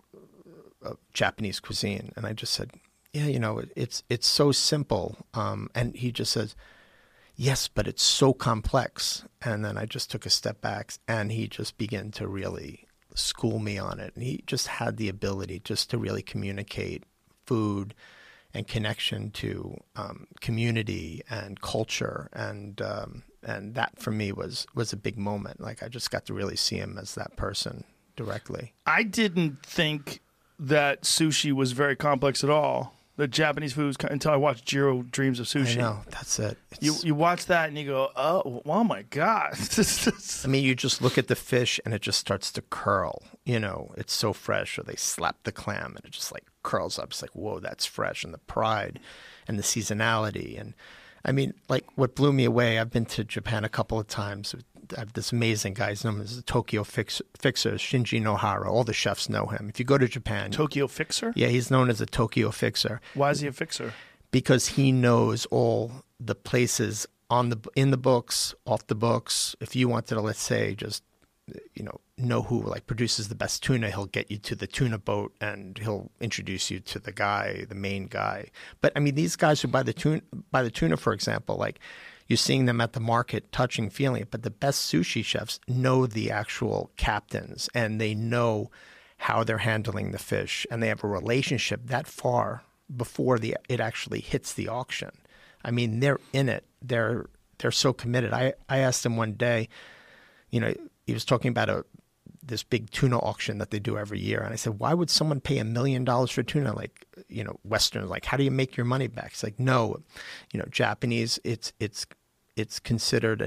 of Japanese cuisine. And I just said, yeah, it's so simple. And he just says, yes, but it's so complex. And then I just took a step back, and he just began to really school me on it. And he just had the ability just to really communicate food and connection to community and culture. And that for me was a big moment. Like, I just got to really see him as that person directly. I didn't think that sushi was very complex at all. The Japanese food was until I watched Jiro Dreams of Sushi. I know, that's it. You watch that and you go, oh my God. I mean, you just look at the fish and it just starts to curl. You know, it's so fresh. Or they slap the clam and it just like curls up. It's like, whoa, that's fresh. And the pride and the seasonality. And I mean, like what blew me away, I've been to Japan a couple of times. I have this amazing guy. His name is the Tokyo Fixer, Shinji Nohara. All the chefs know him. If you go to Japan. Tokyo Fixer? Yeah, he's known as a Tokyo Fixer. Why is he a fixer? Because he knows all the places in the books, off the books. If you wanted to, let's say, just know who like produces the best tuna, he'll get you to the tuna boat and he'll introduce you to the main guy. But I mean, these guys who buy the tuna, for example, like you're seeing them at the market, touching, feeling it. But the best sushi chefs know the actual captains and they know how they're handling the fish, and they have a relationship that far before it actually hits the auction. I mean, they're in it. They're so committed. I asked him one day, he was talking about this big tuna auction that they do every year. And I said, why would someone pay $1 million for tuna? Like, Westerners, like, how do you make your money back? It's like, no, Japanese, it's considered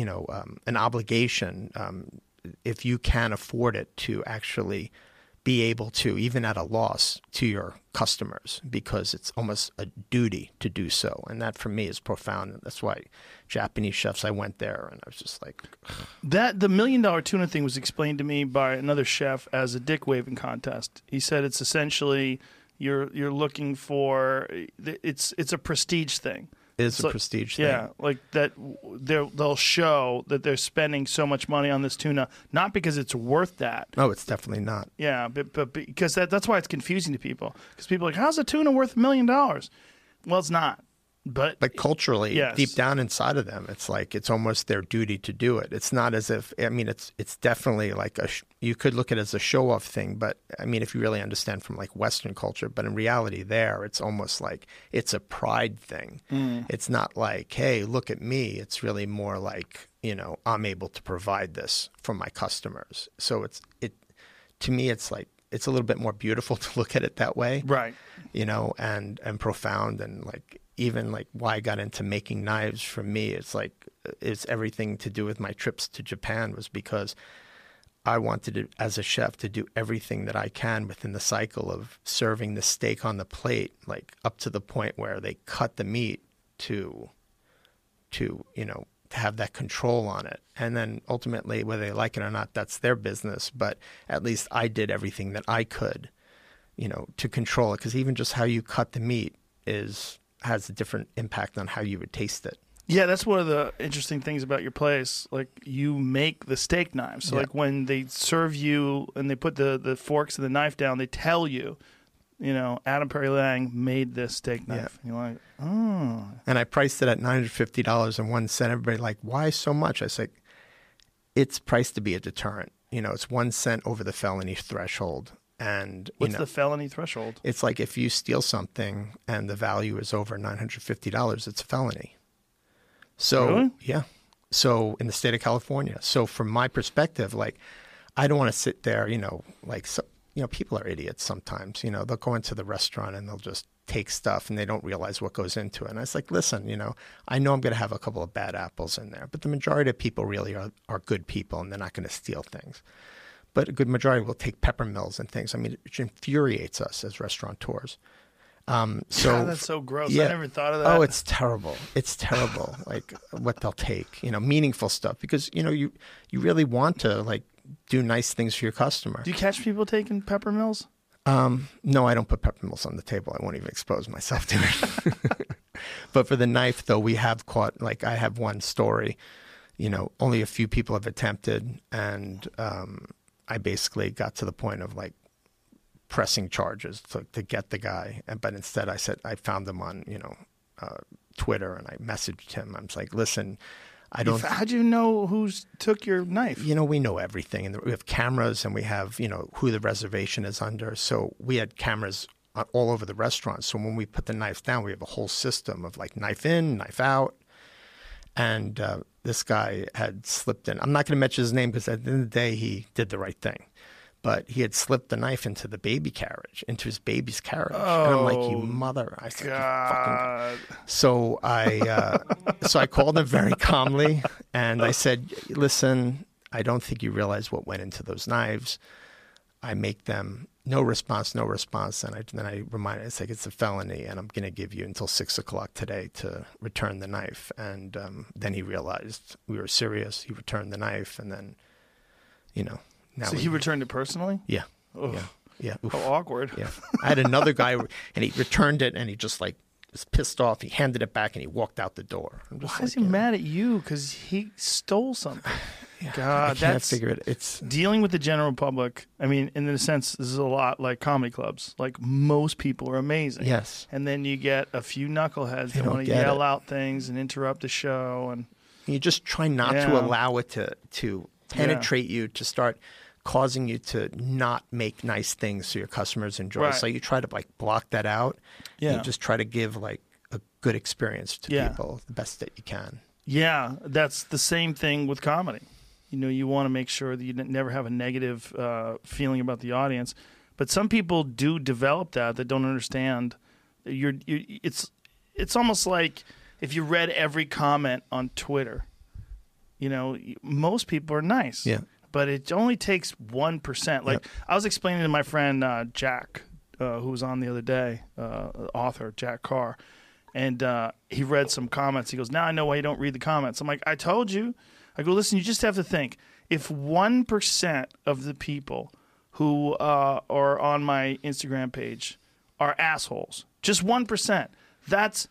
an obligation if you can afford it to actually be able to, even at a loss, to your customers, because it's almost a duty to do so. And that for me is profound. And that's why Japanese chefs, I went there and I was just like... The $1 million tuna thing was explained to me by another chef as a dick waving contest. He said it's essentially you're looking for... It's a prestige thing. It's a prestige thing. Yeah, like that they'll show that they're spending so much money on this tuna, not because it's worth that. No, it's definitely not. Yeah, but because that's why it's confusing to people. Because people are like, how's a tuna worth $1 million? Well, it's not. But culturally, yes. Deep down inside of them, it's like it's almost their duty to do it. It's not as if, I mean, it's definitely like you could look at it as a show-off thing, but I mean, if you really understand from like Western culture, but in reality there, it's almost like it's a pride thing. It's not like, hey, look at me. It's really more like, I'm able to provide this for my customers. So to me, it's like, it's a little bit more beautiful to look at it that way. Right. And profound, and like, even like why I got into making knives, for me, it's everything to do with my trips to Japan, was because I wanted to, as a chef, to do everything that I can within the cycle of serving the steak on the plate, like up to the point where they cut the meat to have that control on it. And then ultimately, whether they like it or not, that's their business. But at least I did everything that I could, to control it. Because even just how you cut the meat has a different impact on how you would taste it. Yeah, that's one of the interesting things about your place. Like, you make the steak knives. So, like, when they serve you and they put the forks and the knife down, they tell you, Adam Perry Lang made this steak knife. And you're like, oh. And I priced it at $950.01. Everybody like, why so much? I said, it's priced to be a deterrent. It's 1 cent over the felony threshold. And what's the felony threshold? It's like if you steal something and the value is over $950, it's a felony. So really? Yeah. So in the state of California. So from my perspective, like, I don't want to sit there, people are idiots sometimes. They'll go into the restaurant and they'll just take stuff and they don't realize what goes into it. And I was like, listen, I know I'm going to have a couple of bad apples in there, but the majority of people really are good people, and they're not going to steal things. But a good majority will take pepper mills and things. I mean, it infuriates us as restaurateurs. God, that's so gross. Yeah. I never thought of that. Oh, it's terrible. It's terrible. Like what they'll take, meaningful stuff, because, you really want to like do nice things for your customer. Do you catch people taking pepper mills? No, I don't put pepper mills on the table. I won't even expose myself to it. But for the knife, though, we have caught, like, I have one story, only a few people have attempted, and I basically got to the point of like pressing charges to get the guy. But instead I found him on, Twitter, and I messaged him. I was like, listen, how'd you know who took your knife? We know everything. And we have cameras, and we have, who the reservation is under. So we had cameras all over the restaurant. So when we put the knives down, we have a whole system of like knife in, knife out. And this guy had slipped in. I'm not going to mention his name because at the end of the day, he did the right thing. but he had slipped the knife into the baby carriage, into his baby's carriage. And I'm like, you mother. I said, God. you fucking... So I called him very calmly, and I said, listen, I don't think you realize what went into those knives. I make them no response. And then I reminded him, it's like, it's a felony, and I'm going to give you until 6 o'clock today to return the knife. And then he realized we were serious. He returned the knife, and then, now So he returned it personally? Yeah. Ugh. Yeah. Oof. How awkward. Yeah. I had another guy, and he returned it, and he just like was pissed off. He handed it back, and he walked out the door. Why is he mad at you? Because he stole something. Yeah, God, I can't that's figure it. It's dealing with the general public. I mean, in a sense, this is a lot like comedy clubs. Like, most people are amazing. Yes. And then you get a few knuckleheads They that don't want to get yell it. out things and interrupt the show. And you just try not Yeah. to allow it to penetrate you, to start causing you to not make nice things so your customers enjoy. Right. So you try to like block that out. Yeah. You just try to give like a good experience to Yeah. people, the best that you can. yeah, that's the same thing with comedy. You want to make sure that you never have a negative feeling about the audience. But some people do develop that don't understand. It's almost like if you read every comment on Twitter, most people are nice. Yeah. But it only takes 1%. Like, Yep. I was explaining to my friend Jack, who was on the other day, author Jack Carr, and he read some comments. He goes, now I know why you don't read the comments. I'm like, I told you. I go, listen, you just have to think. If 1% of the people who are on my Instagram page are assholes, just 1%, that's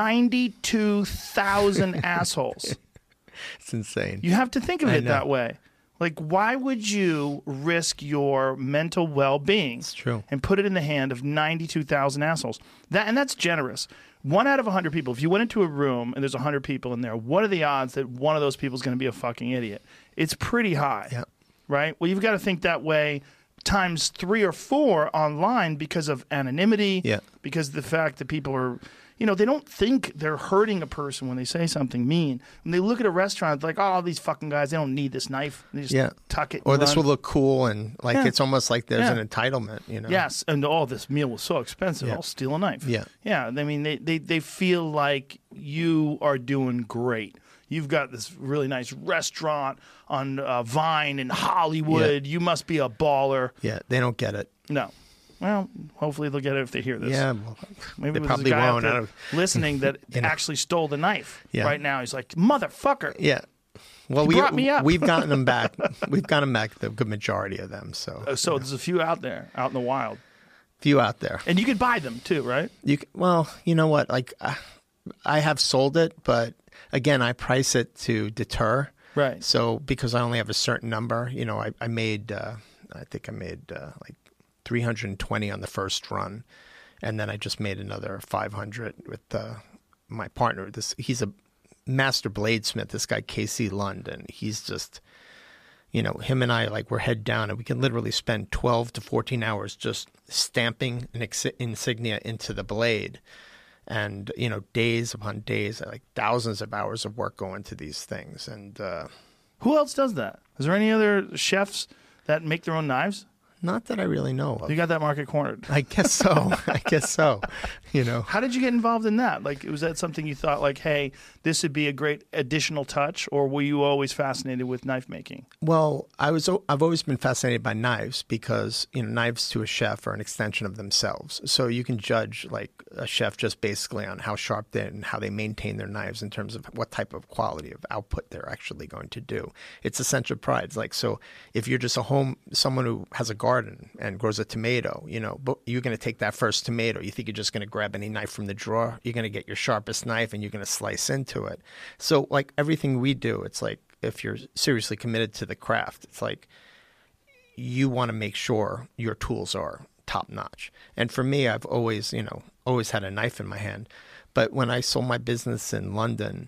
92,000 assholes. It's insane. You have to think of I it know. that way. Like, why would you risk your mental well-being It's true. and put it in the hand of 92,000 assholes? That's generous. 1 out of 100 people, if you went into a room and there's 100 people in there, what are the odds that one of those people is going to be a fucking idiot? It's pretty high, Yeah. right? Well, you've got to think that way times 3 or 4 online because of anonymity, Yeah. because of the fact that people are... they don't think they're hurting a person when they say something mean. When they look at a restaurant, like, oh, these fucking guys, they don't need this knife. They just tuck it. Or and this run. will look cool, and like Yeah. it's almost like there's Yeah. an entitlement, Yes, and this meal was so expensive. Yeah. I'll steal a knife. Yeah. Yeah. I mean, they feel like you are doing great. You've got this really nice restaurant on Vine in Hollywood. You must be a baller. Yeah, they don't get it. No. Well, hopefully they'll get it if they hear this. Yeah, well, Maybe they there's probably a guy won't. out I there don't- listening that actually stole the knife Yeah. right now. He's like, motherfucker. Yeah. Well, He brought me up. we've gotten them back. We've gotten them back, the good majority of them. So, So there's a few out there, out in the wild. few out there. And you could buy them too, right? Well, you know what? Like, I have sold it, but again, I price it to deter. Right. So because I only have a certain number, I made, I think I made like 320 on the first run, and then I just made another 500 with my partner. He's a master bladesmith. This guy KC London. He's just, him and I, like, we're head down, and we can literally spend 12 to 14 hours just stamping an insignia into the blade. And, days upon days, like thousands of hours of work go into these things. And Who else does that? Is there any other chefs that make their own knives? not that I really know of. You got that market cornered. I guess so. How did you get involved in that? Like, was that something you thought, like, hey, this would be a great additional touch, or were you always fascinated with knife making? Well, I've always been fascinated by knives because, knives to a chef are an extension of themselves. So you can judge like a chef just basically on how sharp they and how they maintain their knives in terms of what type of quality of output they're actually going to do. It's a sense of pride. It's like, so if you're just someone who has a garden and grows a tomato, but you're going to take that first tomato. You think you're just going to grab any knife from the drawer. You're going to get your sharpest knife and you're going to slice into it. So like everything we do, it's like if you're seriously committed to the craft, it's like you want to make sure your tools are top notch. And for me, I've always had a knife in my hand. But when I sold my business in London,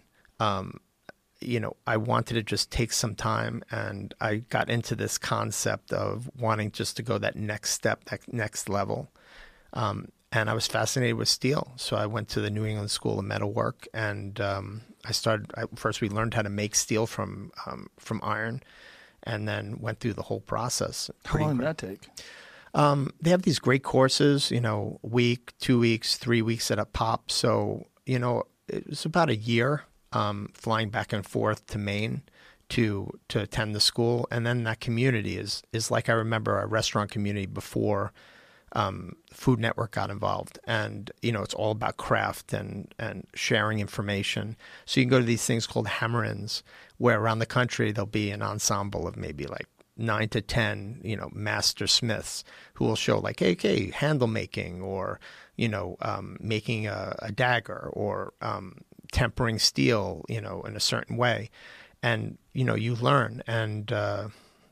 I wanted to just take some time, and I got into this concept of wanting just to go that next step, that next level. And I was fascinated with steel. So I went to the New England School of Metalwork, and first we learned how to make steel from iron. and then went through the whole process. How long did that take? They have these great courses, a week, 2 weeks, 3 weeks at a pop. So, it was about a year flying back and forth to Maine to attend the school. And then that community is like, I remember a restaurant community before Food Network got involved. And, it's all about craft and sharing information. So you can go to these things called hammer-ins, where around the country there'll be an ensemble of maybe like 9 to 10, master smiths who will show like, hey, handle making, or, making a dagger, or tempering steel, in a certain way. And, you learn. And I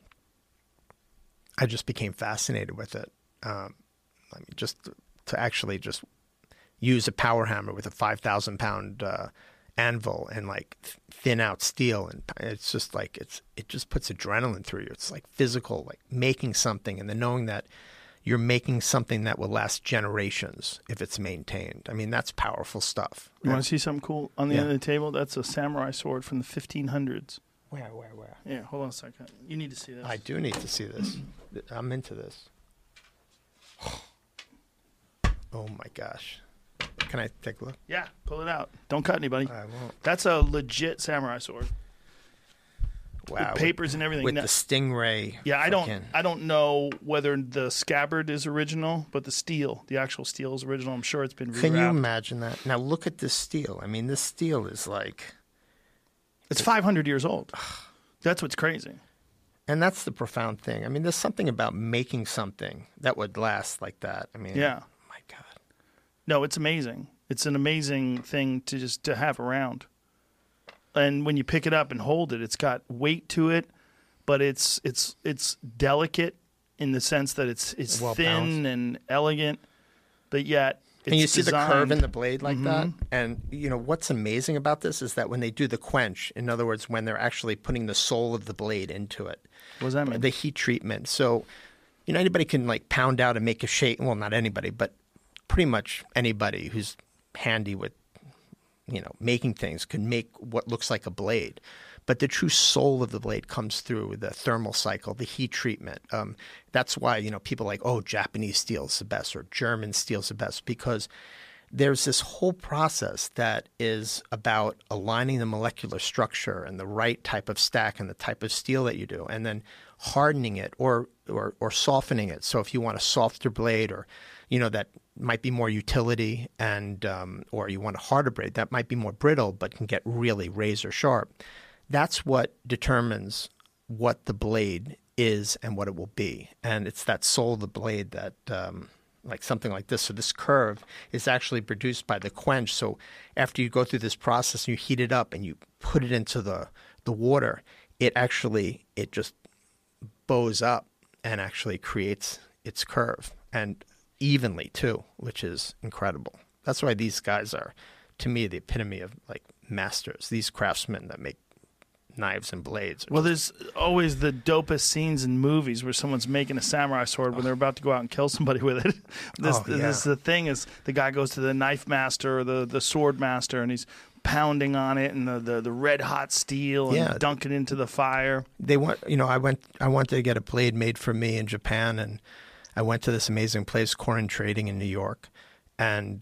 just became fascinated with it. Just to actually just use a power hammer with a 5,000-pound anvil and like thin out steel, and it's just like it just puts adrenaline through you. It's like physical, like making something, and then knowing that you're making something that will last generations if it's maintained. I mean, that's powerful stuff. You want to see something cool on the end of the table? That's a samurai sword from the 1500s. Where? Yeah, hold on a second. You need to see this. I do need to see this. I'm into this. Oh my gosh. Can I take a look? Yeah, pull it out. Don't cut anybody. I won't. That's a legit samurai sword. Wow. With papers and everything. With the stingray. Yeah, I don't know whether the scabbard is original, but the actual steel is original. I'm sure it's been rewrapped. Can you imagine that? Now look at this steel. I mean, this steel is like... It's 500 years old. That's what's crazy. And that's the profound thing. I mean, there's something about making something that would last like that. I mean... Yeah. My God. No, it's amazing. It's an amazing thing to have around. And when you pick it up and hold it, it's got weight to it, but it's delicate in the sense that it's well thin balanced and elegant, but yet it's and you see designed. the curve in the blade like that. And what's amazing about this is that when they do the quench, in other words, when they're actually putting the soul of the blade into it, What does that mean? the heat treatment. So, anybody can like pound out and make a shape. Well, not anybody, but pretty much anybody who's handy with, making things can make what looks like a blade. But the true soul of the blade comes through the thermal cycle, the heat treatment. That's why, people like, Japanese steel's the best, or German steel's the best, because there's this whole process that is about aligning the molecular structure and the right type of stack and the type of steel that you do, and then hardening it or softening it. So if you want a softer blade, or that might be more utility, and or you want a harder blade that might be more brittle but can get really razor sharp. That's what determines what the blade is and what it will be. And it's that soul of the blade that like something like this. So this curve is actually produced by the quench. So after you go through this process and you heat it up and you put it into the water, it just bows up and actually creates its curve, and evenly too, which is incredible. That's why these guys are, to me, the epitome of like masters. These craftsmen that make knives and blades. Well, there's always the dopest scenes in movies where someone's making a samurai sword when they're about to go out and kill somebody with it. The thing is, the guy goes to the knife master or the sword master, and he's pounding on it, and the red hot steel, and dunk it into the fire. They want, I wanted to get a blade made for me in Japan, and I went to this amazing place, Korin Trading in New York, and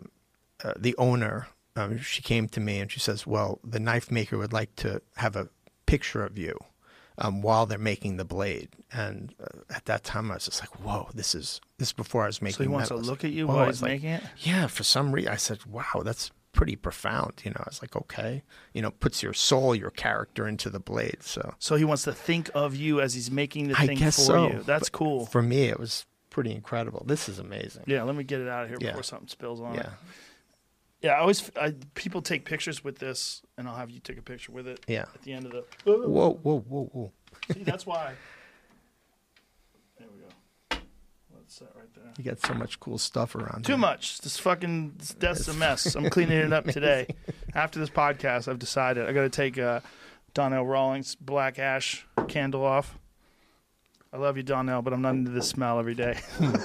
the owner, she came to me and she says, well, the knife maker would like to have a picture of you while they're making the blade. And at that time, I was just like, whoa, this is before I was making. So he wants metals. to look at you while he's making it? Yeah, for some reason. I said, wow, that's pretty profound. I was like, okay. Puts your soul, your character into the blade. So he wants to think of you as he's making the thing for you. That's cool. For me, it was pretty incredible. This is amazing. Yeah, let me get it out of here before something spills on it. Yeah, people take pictures with this, and I'll have you take a picture with it. Yeah. At the end of the. Whoa! See, that's why. There we go. Let's set right there. You got so much cool stuff around. Too much. That's a mess. I'm cleaning it up today. After this podcast, I've decided I got to take Donnell Rawlings Black Ash candle off. I love you, Donnell, but I'm not into this smell every day.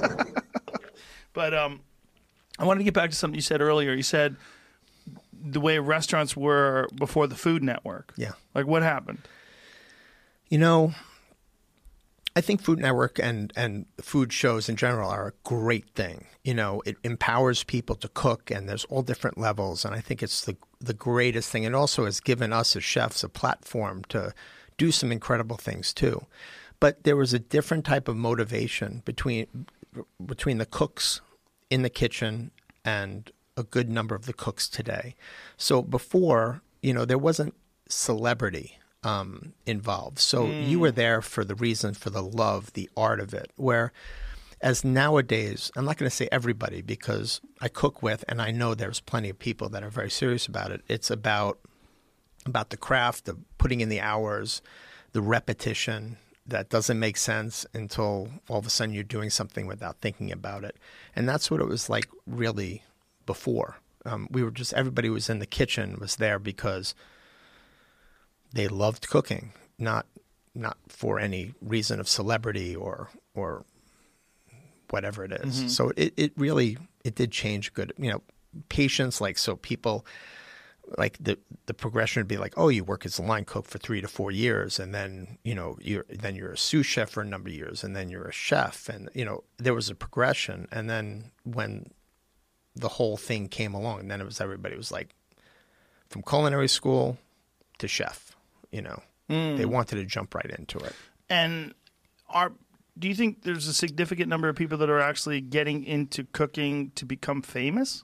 But I wanted to get back to something you said earlier. You said the way restaurants were before the Food Network. Yeah. Like, what happened? I think Food Network and food shows in general are a great thing. It empowers people to cook, and there's all different levels. And I think it's the greatest thing. And also has given us as chefs a platform to do some incredible things too. But there was a different type of motivation between the cooks in the kitchen and a good number of the cooks today. So before, there wasn't celebrity involved. So you were there for the reason, for the love, the art of it. Whereas nowadays, I'm not going to say everybody because I cook with, and I know there's plenty of people that are very serious about it. It's about the craft, the putting in the hours, the repetition that doesn't make sense until all of a sudden you're doing something without thinking about it. And that's what it was like really before. Everybody who was in the kitchen was there because they loved cooking, not for any reason of celebrity or whatever it is. Mm-hmm. So it really did change good. Patience, so people like the progression would be like, oh, you work as a line cook for 3 to 4 years, and then you're a sous chef for a number of years, and then you're a chef, and there was a progression. And then when the whole thing came along, and then everybody was like, from culinary school to chef. They wanted to jump right into it. And do you think there's a significant number of people that are actually getting into cooking to become famous?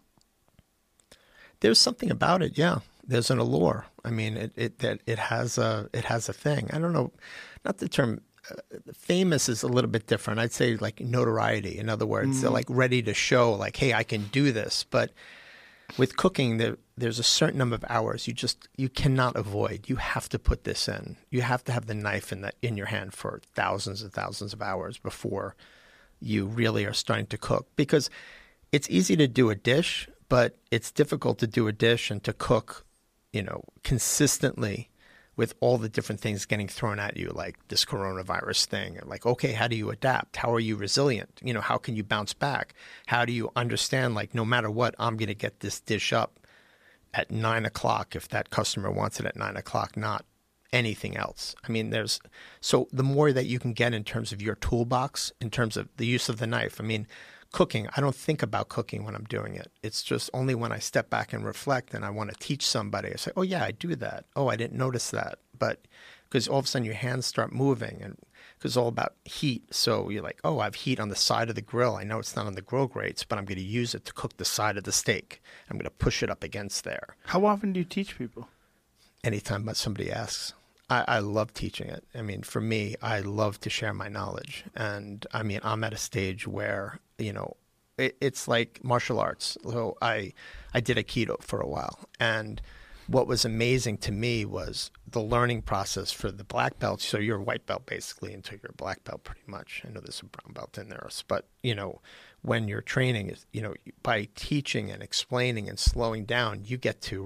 There's something about it, yeah. There's an allure. I mean, it has a thing. I don't know, not the term famous is a little bit different. I'd say like notoriety. In other words, they're like ready to show like, hey, I can do this. But with cooking, there's a certain number of hours you cannot avoid. You have to put this in. You have to have the knife in your hand for thousands and thousands of hours before you really are starting to cook. Because it's easy to do a dish, but it's difficult to do a dish and to cook, consistently with all the different things getting thrown at you, like this coronavirus thing. And like, okay, how do you adapt? How are you resilient? How can you bounce back? How do you understand, like, no matter what, I'm going to get this dish up at 9 o'clock if that customer wants it at 9 o'clock, not anything else. I mean, so the more that you can get in terms of your toolbox, in terms of the use of the knife. I mean, cooking, I don't think about cooking when I'm doing it. It's just only when I step back and reflect and I want to teach somebody. I say, oh, yeah, I do that. Oh, I didn't notice that. But because all of a sudden your hands start moving, and because it's all about heat. So you're like, oh, I have heat on the side of the grill. I know it's not on the grill grates, but I'm going to use it to cook the side of the steak. I'm going to push it up against there. How often do you teach people? Anytime somebody asks. I love teaching it. I mean, for me, I love to share my knowledge. And I mean, I'm at a stage where, it's like martial arts. So I did Aikido for a while. And what was amazing to me was the learning process for the black belts. So you're a white belt basically until you're a black belt pretty much. I know there's a brown belt in there. But, when you're training, by teaching and explaining and slowing down, you get to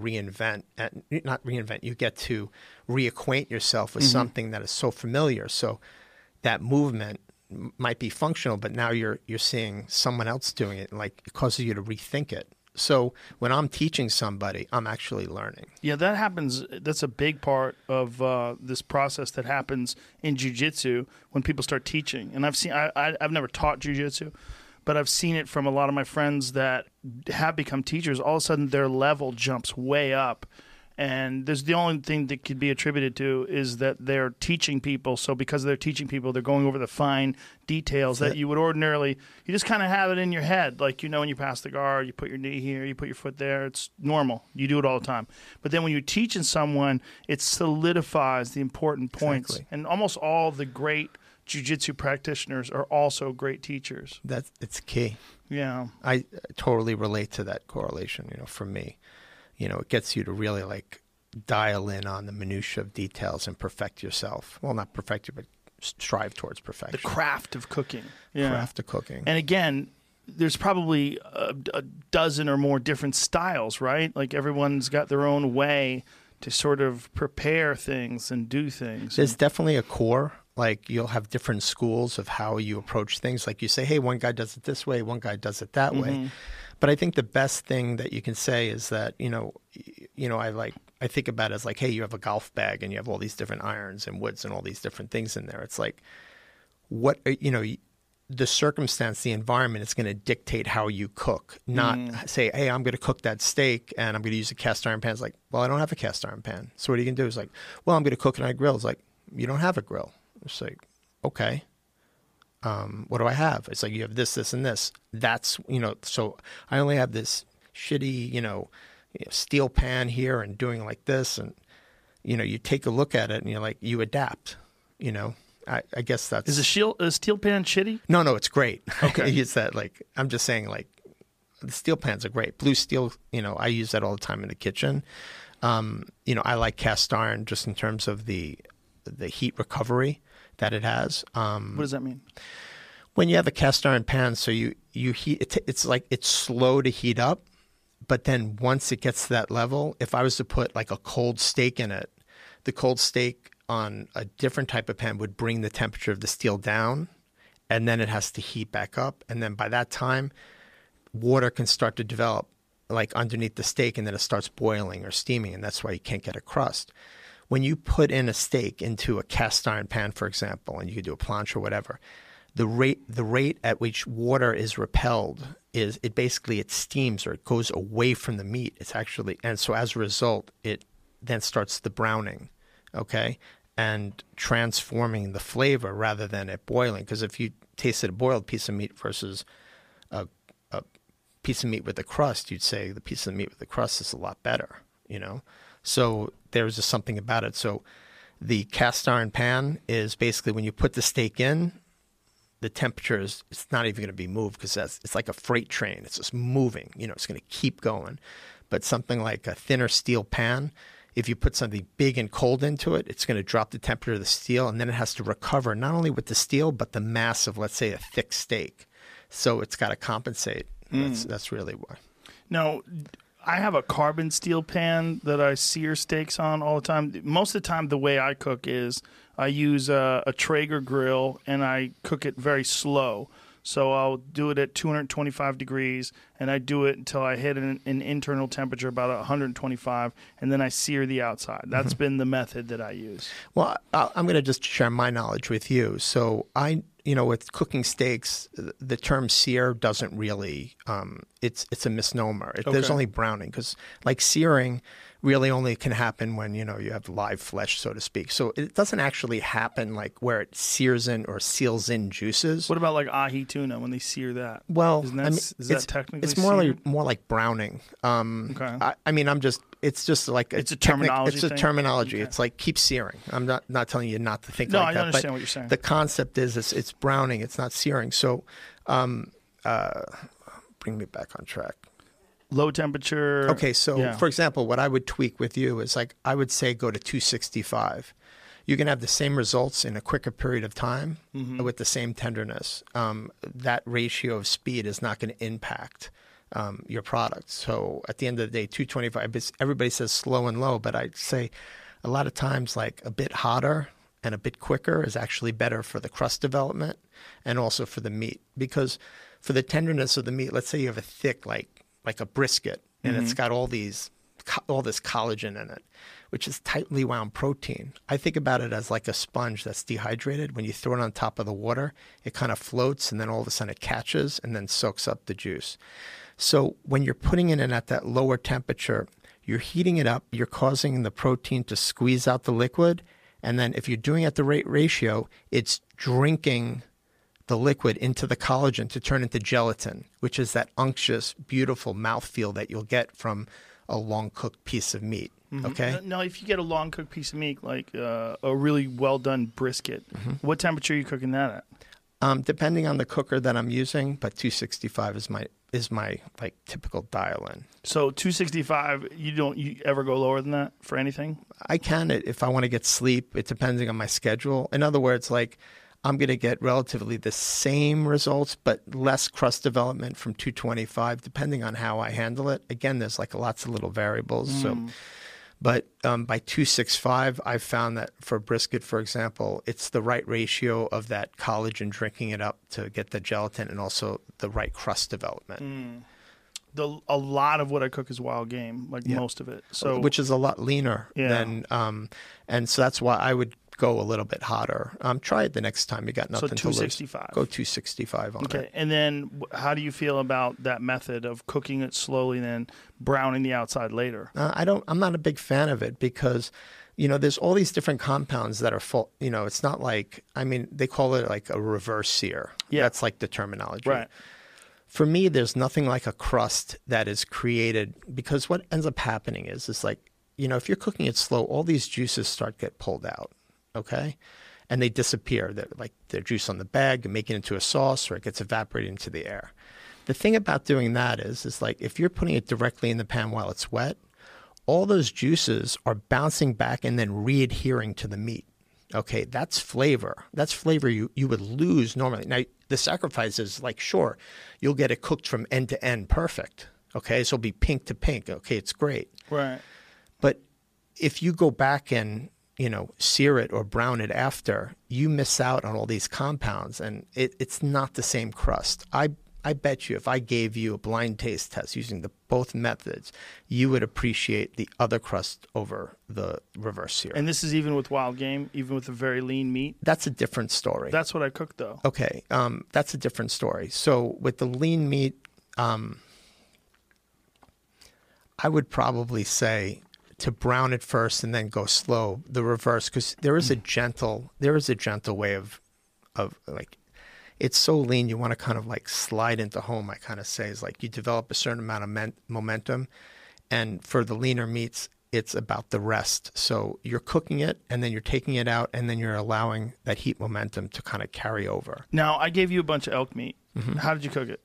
you get to reacquaint yourself with something that is so familiar. So that movement might be functional, but now you're seeing someone else doing it, and like it causes you to rethink it. So when I'm teaching somebody, I'm actually learning. Yeah, that happens. That's a big part of this process that happens in jiu-jitsu when people start teaching. And I've never taught jiu-jitsu, but I've seen it from a lot of my friends that have become teachers. All of a sudden, their level jumps way up. And there's the only thing that could be attributed to is that they're teaching people. So because they're teaching people, they're going over the fine details that you would ordinarily – you just kind of have it in your head. Like, when you pass the guard, you put your knee here, you put your foot there. It's normal. You do it all the time. But then when you're teaching someone, it solidifies the important points. Exactly. And almost all the great – jiu-jitsu practitioners are also great teachers. It's key. Yeah. I totally relate to that correlation, for me. It gets you to really like dial in on the minutia of details and perfect yourself. Well, not perfect you, but strive towards perfection. The craft of cooking. Yeah. Craft of cooking. And again, there's probably a dozen or more different styles, right? Like everyone's got their own way to sort of prepare things and do things. There's definitely a core. Like you'll have different schools of how you approach things. Like you say, hey, one guy does it this way, one guy does it that way. But I think the best thing that you can say is that, I think about it as like, hey, you have a golf bag and you have all these different irons and woods and all these different things in there. It's like, what the circumstance, the environment is going to dictate how you cook. Not say, hey, I'm going to cook that steak and I'm going to use a cast iron pan. It's like, well, I don't have a cast iron pan. So what are you going to do? It's like, well, I'm going to cook it on a grill. It's like, you don't have a grill. It's like, okay. What do I have? It's like, you have this, this, and this. That's, so I only have this shitty, steel pan here and doing like this. And, you take a look at it and you're like, you adapt, I guess that's... Is a steel pan shitty? No, it's great. Okay. It's that, I'm just saying, the steel pans are great. Blue steel, I use that all the time in the kitchen. I like cast iron just in terms of the heat recovery that it has. What does that mean? When you have a cast iron pan, so you heat it, it's like it's slow to heat up, but then once it gets to that level, if I was to put like a cold steak in it, the cold steak on a different type of pan would bring the temperature of the steel down, and then it has to heat back up, and then by that time, water can start to develop like underneath the steak, and then it starts boiling or steaming, and that's why you can't get a crust. When you put in a steak into a cast iron pan, for example, and you could do a planche or whatever, the rate at which water is repelled is it steams, or it goes away from the meat. It's actually, and so as a result, it then starts the browning, okay, and transforming the flavor rather than it boiling. Because if you tasted a boiled piece of meat versus a piece of meat with a crust, you'd say the piece of meat with the crust is a lot better, So there's just something about it. So the cast iron pan is basically when you put the steak in, the temperature it's not even going to be moved because it's like a freight train. It's just moving. It's going to keep going. But something like a thinner steel pan, if you put something big and cold into it, it's going to drop the temperature of the steel, and then it has to recover not only with the steel but the mass of, let's say, a thick steak. So it's got to compensate. That's really why. Now, I have a carbon steel pan that I sear steaks on all the time. Most of the time, the way I cook is I use a Traeger grill, and I cook it very slow. So I'll do it at 225 degrees, and I do it until I hit an internal temperature about 125, and then I sear the outside. That's been the method that I use. Well, I'm going to just share my knowledge with you. So with cooking steaks, the term sear doesn't really, it's a misnomer. There's only browning, because like searing really only can happen when, you have live flesh, so to speak. So it doesn't actually happen like where it sears in or seals in juices. What about like ahi tuna when they sear that? Well, is that technically it's seared? more like browning. Okay. It's just like it's a terminology thing. It's a terminology. Okay. It's like keep searing. I'm not telling you not to think no, like I that. understand but what you're saying. The concept is it's browning. It's not searing. So, bring me back on track. Low temperature. Okay, so for example, what I would tweak with you is like I would say go to 265. You can have the same results in a quicker period of time with the same tenderness. That ratio of speed is not going to impact your product. So at the end of the day, 225, everybody says slow and low, but I'd say a lot of times like a bit hotter and a bit quicker is actually better for the crust development and also for the meat. Because for the tenderness of the meat, let's say you have a thick like a brisket, and it's got all this collagen in it, which is tightly wound protein. I think about it as like a sponge that's dehydrated. When you throw it on top of the water, it kind of floats, and then all of a sudden it catches and then soaks up the juice. So when you're putting it in at that lower temperature, you're heating it up, you're causing the protein to squeeze out the liquid, and then if you're doing it at the right ratio, it's drinking the liquid into the collagen to turn into gelatin, which is that unctuous, beautiful mouthfeel that you'll get from a long-cooked piece of meat. Okay? Now, if you get a long-cooked piece of meat, like a really well-done brisket, what temperature are you cooking that at? Depending on the cooker that I'm using, but 265 is my like typical dial-in. So 265, you ever go lower than that for anything? I can if I want to get sleep. It depending on my schedule. In other words, like I'm going to get relatively the same results, but less crust development from 225, depending on how I handle it. Again, there's like lots of little variables. So, but by 265, I've found that for brisket, for example, it's the right ratio of that collagen drinking it up to get the gelatin and also the right crust development. A lot of what I cook is wild game, most of it. So which is a lot leaner than, and so that's why I would go a little bit hotter. Try it the next time you got nothing to lose. 265. Go 265 on Okay, it. and then how do you feel about that method of cooking it slowly and then browning the outside later? I'm not a big fan of it because, there's all these different compounds that are full. It's not like, they call it like a reverse sear. Yeah. That's like the terminology. Right. For me, there's nothing like a crust that is created, because what ends up happening is like, if you're cooking it slow, all these juices start get pulled out, okay? And they disappear. They're like their juice on the bag and make it into a sauce, or it gets evaporated into the air. The thing about doing that is like if you're putting it directly in the pan while it's wet, all those juices are bouncing back and then re-adhering to the meat. Okay, that's flavor. That's flavor you would lose normally. Now, the sacrifice is like, sure, you'll get it cooked from end to end perfect. Okay, so it'll be pink to pink. Okay, it's great. Right. But if you go back and, sear it or brown it after, you miss out on all these compounds, and it's not the same crust. I bet you if I gave you a blind taste test using both methods, you would appreciate the other crust over the reverse sear. And this is even with wild game, even with the very lean meat? That's a different story. That's what I cook, though. Okay, that's a different story. So with the lean meat, I would probably say to brown it first and then go slow, the reverse, because there is a gentle way of like, it's so lean, you want to kind of like slide into home, I kind of say, is like you develop a certain amount of momentum. And for the leaner meats, it's about the rest. So you're cooking it and then you're taking it out and then you're allowing that heat momentum to kind of carry over. Now, I gave you a bunch of elk meat. Mm-hmm. How did you cook it?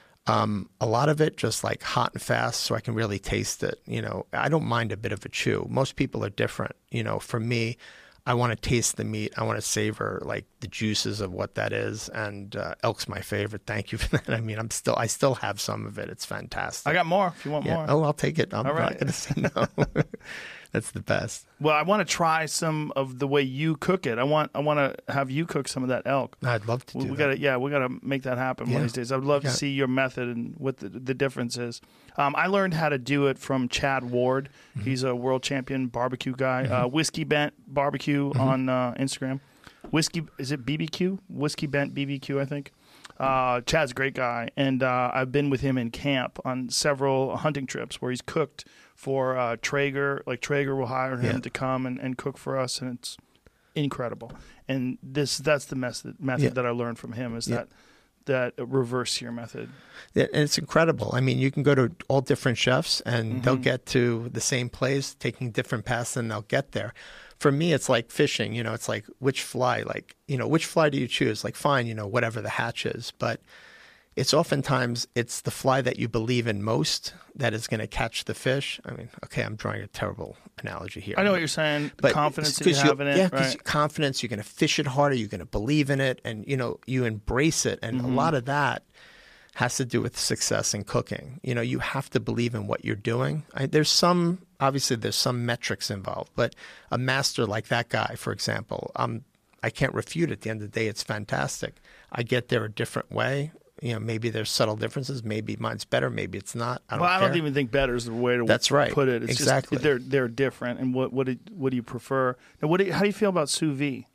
A lot of it just like hot and fast so I can really taste it. I don't mind a bit of a chew. Most people are different. For me, I want to taste the meat. I want to savor like the juices of what that is. And elk's my favorite. Thank you for that. I still have some of it. It's fantastic. I got more if you want more. Oh, I'll take it. I'm All right. not going to say no. That's the best. Well, I want to try some of the way you cook it. I want to have you cook some of that elk. I'd love to do that. We got to make that happen one of these days. I would love to see your method and what the difference is. I learned how to do it from Chad Ward. Mm-hmm. He's a world champion barbecue guy. Mm-hmm. Whiskey Bent Barbecue on Instagram. Is it BBQ? Whiskey Bent BBQ, I think. Chad's a great guy, and I've been with him in camp on several hunting trips where he's cooked for Traeger. Like Traeger will hire him to come and cook for us, and it's incredible. And that's the method that I learned from him is that reverse sear method. Yeah, and it's incredible. You can go to all different chefs, and they'll get to the same place, taking different paths, and they'll get there. For me, it's like fishing. It's like which fly do you choose? Like, fine, whatever the hatch is, but it's oftentimes it's the fly that you believe in most that is going to catch the fish. Okay, I'm drawing a terrible analogy here. I know what you're saying. But confidence that you have in it. Yeah, because confidence, you're going to fish it harder, you're going to believe in it, and you embrace it. And a lot of that has to do with success in cooking. You have to believe in what you're doing. There's some metrics involved, but a master like that guy, for example, I can't refute at the end of the day, it's fantastic. I get there a different way. Maybe there's subtle differences. Maybe mine's better. Maybe it's not. I don't even think better is the way to That's right. put it. It's exactly. Just, they're different. And what do you prefer? Now, how do you feel about sous vide?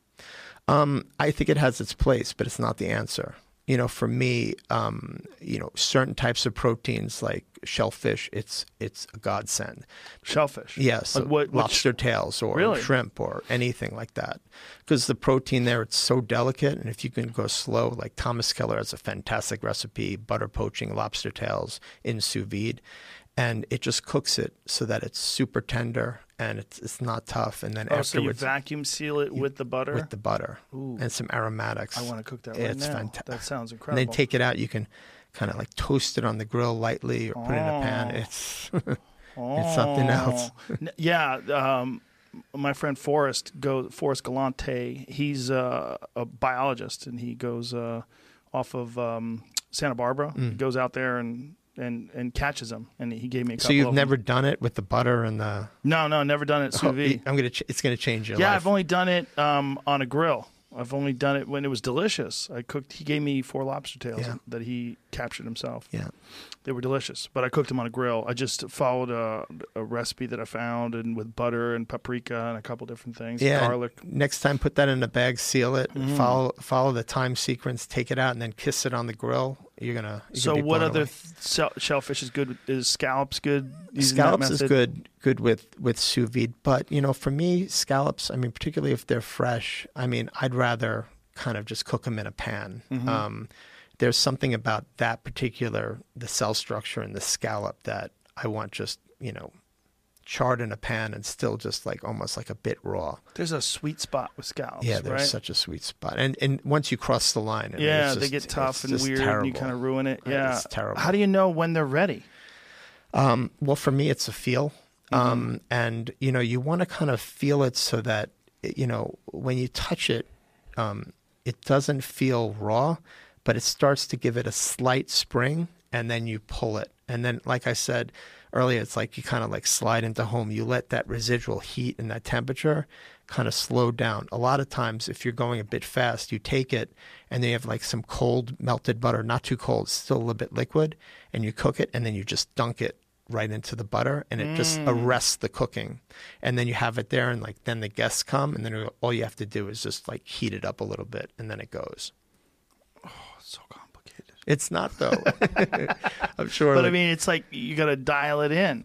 I think it has its place, but it's not the answer. For me, certain types of proteins like shellfish, it's a godsend. Shellfish? Yes. Like lobster tails or shrimp or anything like that. Because the protein there, it's so delicate. And if you can go slow, like Thomas Keller has a fantastic recipe, butter poaching lobster tails in sous vide. And it just cooks it so that it's super tender and it's not tough. And then afterwards, so you vacuum seal it with the butter? With the butter. Ooh. And some aromatics. I want to cook that right now. Fantastic. That sounds incredible. And then take it out. You can kind of like toast it on the grill lightly or put it in a pan. It's it's something else. Yeah. My friend Forrest Galante, he's a biologist, and he goes off of Santa Barbara. He goes out there and catches them, and he gave me a couple. So you've never done it with the butter and the? No, never done it sous vide. It's going to change your life. Yeah, I've only done it on a grill. I've only done it when it was delicious. He gave me 4 lobster tails Yeah. that he captured himself. Yeah. They were delicious, but I cooked them on a grill. I just followed a recipe that I found, and with butter and paprika and a couple different things, Yeah. garlic. Next time, put that in a bag, seal it, follow the time sequence, take it out, and then kiss it on the grill. So what other shellfish is good? Is scallops good? using that Scallops is method? good with sous vide, but for me, scallops, I mean, particularly if they're fresh, I mean, I'd rather kind of just cook them in a pan. There's something about that the cell structure in the scallop that I want just, charred in a pan and still just like almost like a bit raw. There's a sweet spot with scallops. Yeah, there's right? such a sweet spot. And once you cross the line, they get tough and weird and you kind of ruin it. Yeah. It's terrible. How do you know when they're ready? Well, for me, it's a feel. And, you want to kind of feel it so that, when you touch it, it doesn't feel raw, but it starts to give it a slight spring, and then you pull it. And then, like I said earlier, it's like you kind of like slide into home. You let that residual heat and that temperature kind of slow down. A lot of times, if you're going a bit fast, you take it and then you have like some cold melted butter, not too cold, still a little bit liquid, and you cook it, and then you just dunk it right into the butter, and it just arrests the cooking. And then you have it there, and like then the guests come, and then all you have to do is just like heat it up a little bit, and then it goes. Oh, it's so complicated. It's not though. I'm sure. But I mean, it's like you got to dial it in.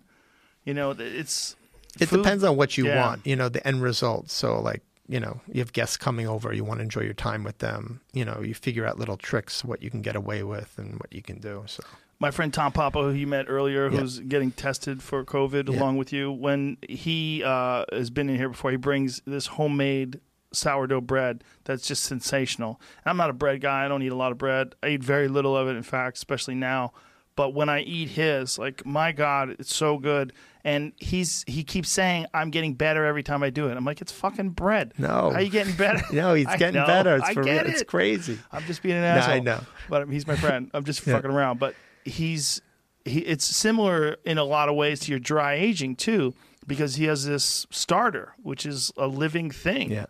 It depends on what you want. The end result. So like, you have guests coming over, you want to enjoy your time with them. You figure out little tricks, what you can get away with and what you can do. So my friend Tom Papa, who you met earlier, who's getting tested for COVID along with you, when he has been in here before, he brings this homemade sourdough bread that's just sensational. And I'm not a bread guy. I don't eat a lot of bread. I eat very little of it, in fact, especially now. But when I eat his, like, my God, it's so good. And he keeps saying, I'm getting better every time I do it. I'm like, it's fucking bread. No. How are you getting better? No, he's getting better. It's I get it. It's crazy. I'm just being an asshole. I know. But he's my friend. I'm just fucking around. But it's similar in a lot of ways to your dry aging, too, because he has this starter, which is a living thing. Yeah.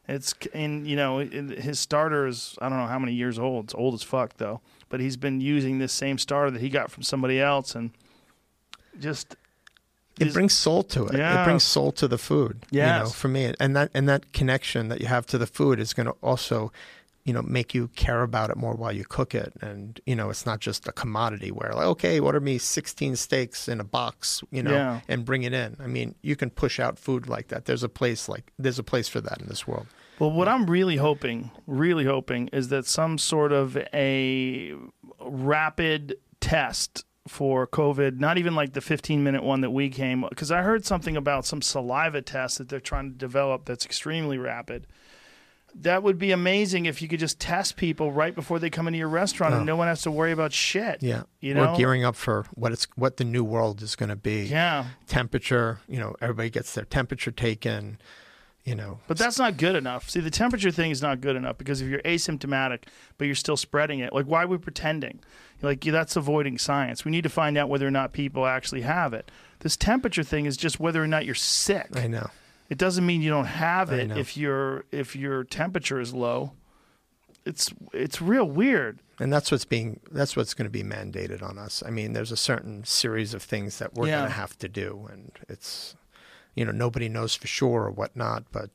His starter is, I don't know how many years old. It's old as fuck, though. But he's been using this same starter that he got from somebody else, and just it brings soul to it. Yeah. It brings soul to the food. Yes. For me, and that connection that you have to the food is going to also, make you care about it more while you cook it. And it's not just a commodity where like, okay, order me 16 steaks in a box, and bring it in. I mean, you can push out food like that. There's a place for that in this world. Well, what I'm really hoping is that some sort of a rapid test for COVID, not even like the 15-minute one that we came, because I heard something about some saliva test that they're trying to develop that's extremely rapid. That would be amazing if you could just test people right before they come into your restaurant and no one has to worry about shit. Yeah. We're gearing up for what the new world is going to be. Yeah. Temperature, everybody gets their temperature taken. But that's not good enough. See, the temperature thing is not good enough because if you're asymptomatic, but you're still spreading it, like, why are we pretending? That's avoiding science. We need to find out whether or not people actually have it. This temperature thing is just whether or not you're sick. I know. It doesn't mean you don't have it if your temperature is low. It's real weird. And that's what's going to be mandated on us. I mean, there's a certain series of things that we're going to have to do, and it's nobody knows for sure or whatnot, but,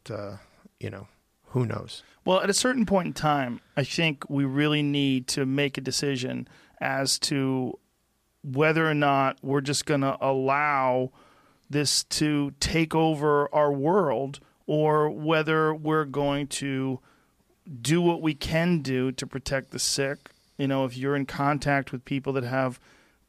who knows? Well, at a certain point in time, I think we really need to make a decision as to whether or not we're just going to allow this to take over our world or whether we're going to do what we can do to protect the sick. If you're in contact with people that have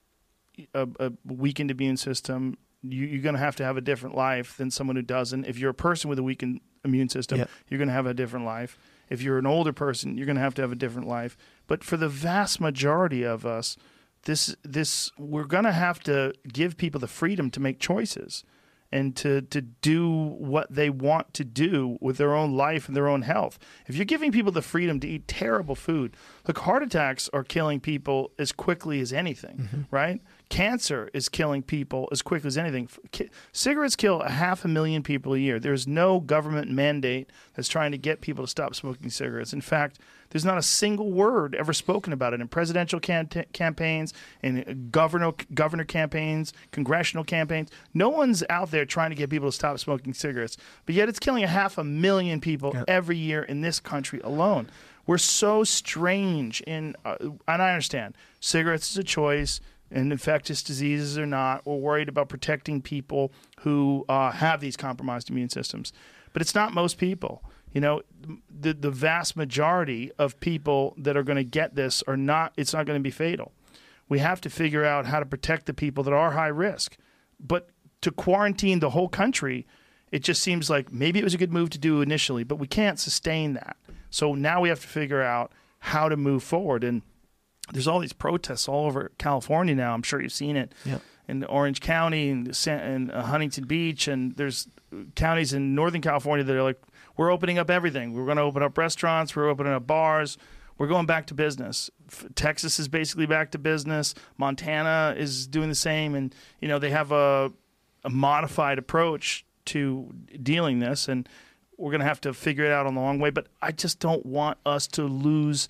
a weakened immune system, you're going to have a different life than someone who doesn't. If you're a person with a weakened immune system, you're going to have a different life. If you're an older person, you're going to have a different life. But for the vast majority of us, we're going to have to give people the freedom to make choices and to do what they want to do with their own life and their own health. If you're giving people the freedom to eat terrible food, look, heart attacks are killing people as quickly as anything, right? Cancer is killing people as quickly as anything. Cigarettes kill 500,000 people a year. There's no government mandate that's trying to get people to stop smoking cigarettes. In fact, there's not a single word ever spoken about it in presidential campaigns, in governor campaigns, congressional campaigns. No one's out there trying to get people to stop smoking cigarettes. But yet it's killing 500,000 people every year in this country alone. We're so strange and I understand cigarettes is a choice. And infectious diseases or not, we're worried about protecting people who have these compromised immune systems. But it's not most people. You know, the vast majority of people that are going to get this are not, it's not going to be fatal. We have to figure out how to protect the people that are high risk. But to quarantine the whole country, it just seems like maybe it was a good move to do initially, but we can't sustain that. So now we have to figure out how to move forward. And there's all these protests all over California now. I'm sure you've seen it in Orange County and Huntington Beach. And there's counties in Northern California that are like, we're opening up everything. We're going to open up restaurants. We're opening up bars. We're going back to business. Texas is basically back to business. Montana is doing the same. And, you know, they have a modified approach to dealing this. And we're going to have to figure it out on the long way. But I just don't want us to lose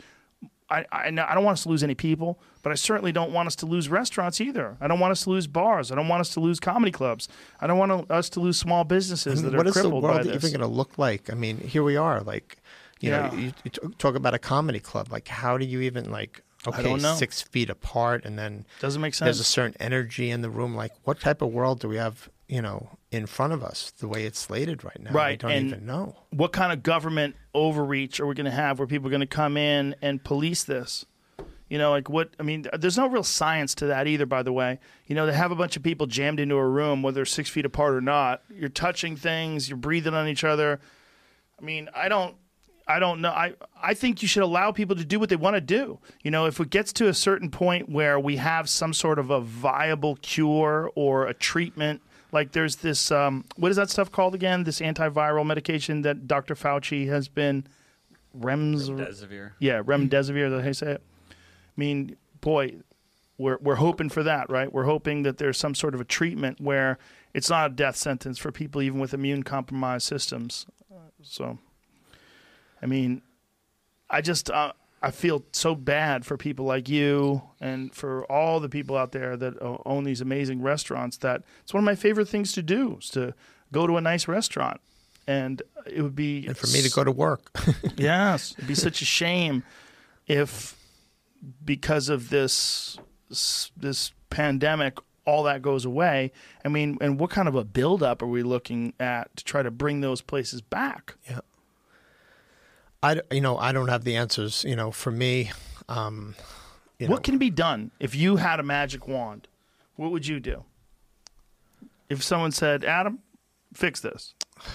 I don't want us to lose any people, but I certainly don't want us to lose restaurants either. I don't want us to lose bars. I don't want us to lose comedy clubs. I don't want us to lose small businesses that are crippled by this. What is the world even going to look like? I mean, here we are. Like, you know, you talk about a comedy club. Like, how do you even like? Okay, I don't know. 6 feet apart, and then doesn't make sense. There's a certain energy in the room. Like, what type of world do we have? You know, in front of us, the way it's slated right now. Right. I don't even know. What kind of government overreach are we going to have where people are going to come in and police this? You know, like what, I mean, there's no real science to that either, by the way. You know, they have a bunch of people jammed into a room, whether they're 6 feet apart or not. You're touching things, you're breathing on each other. I mean, I don't know. I think you should allow people to do what they want to do. You know, if it gets to a certain point where we have some sort of a viable cure or a treatment, like there's this, what is that stuff called again? This antiviral medication that Dr. Fauci has been, Remdesivir. Yeah, Remdesivir, is that how you say it? I mean, boy, we're hoping for that, right? We're hoping that there's some sort of a treatment where it's not a death sentence for people even with immune-compromised systems. So, I mean, I just I feel so bad for people like you and for all the people out there that own these amazing restaurants that it's one of my favorite things to do is to go to a nice restaurant. And it would be... And for me to go to work. Yes. It'd be such a shame if because of this pandemic, all that goes away. I mean, and what kind of a buildup are we looking at to try to bring those places back? Yeah. I don't have the answers. You know, for me, what can be done if you had a magic wand? What would you do? If someone said, Adam, fix this.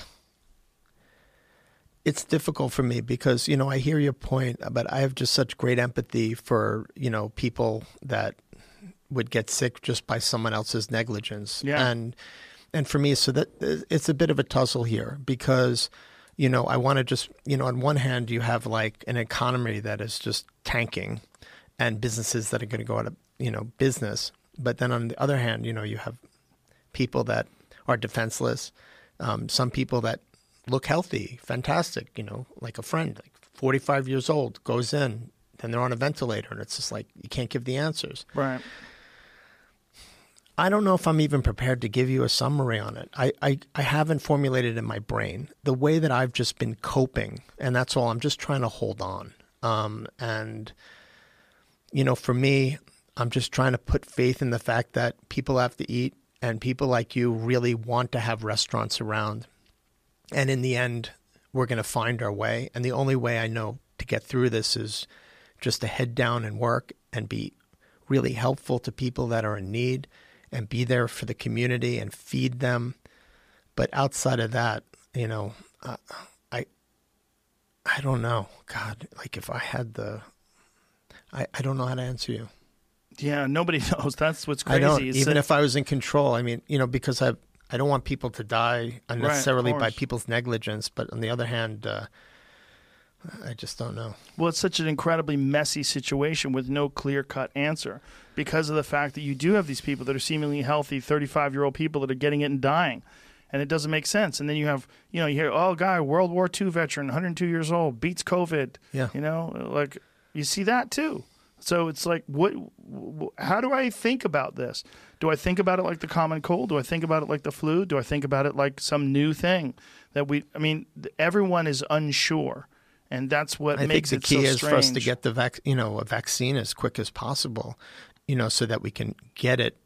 It's difficult for me because, you know, I hear your point, but I have just such great empathy for, you know, people that would get sick just by someone else's negligence. Yeah. And for me, so that it's a bit of a tussle here because, you know, I want to just, you know, on one hand, you have like an economy that is just tanking and businesses that are going to go out of, you know, business. But then on the other hand, you know, you have people that are defenseless, some people that look healthy, fantastic, you know, like a friend, like 45 years old, goes in, then they're on a ventilator, and it's just like you can't give the answers. Right. I don't know if I'm even prepared to give you a summary on it. I haven't formulated in my brain the way that I've just been coping, and that's all. I'm just trying to hold on. And, you know, for me, I'm just trying to put faith in the fact that people have to eat and people like you really want to have restaurants around. And in the end, we're going to find our way. And the only way I know to get through this is just to head down and work and be really helpful to people that are in need and be there for the community and feed them. But outside of that, you know, I don't know. God, like if I had I don't know how to answer you. Yeah, nobody knows. That's what's crazy. I don't. Even if I was in control, I mean, you know, because I don't want people to die unnecessarily by people's negligence. But on the other hand, I just don't know. Well, it's such an incredibly messy situation with no clear-cut answer because of the fact that you do have these people that are seemingly healthy, 35-year-old people that are getting it and dying, and it doesn't make sense. And then you have, you hear, guy, World War II veteran, 102 years old, beats COVID. Yeah. Like you see that too. So it's like, how do I think about this? Do I think about it like the common cold? Do I think about it like the flu? Do I think about it like some new thing that everyone is unsure. And that's what makes it so strange. I think the key is for us to get a vaccine as quick as possible, so that we can get it,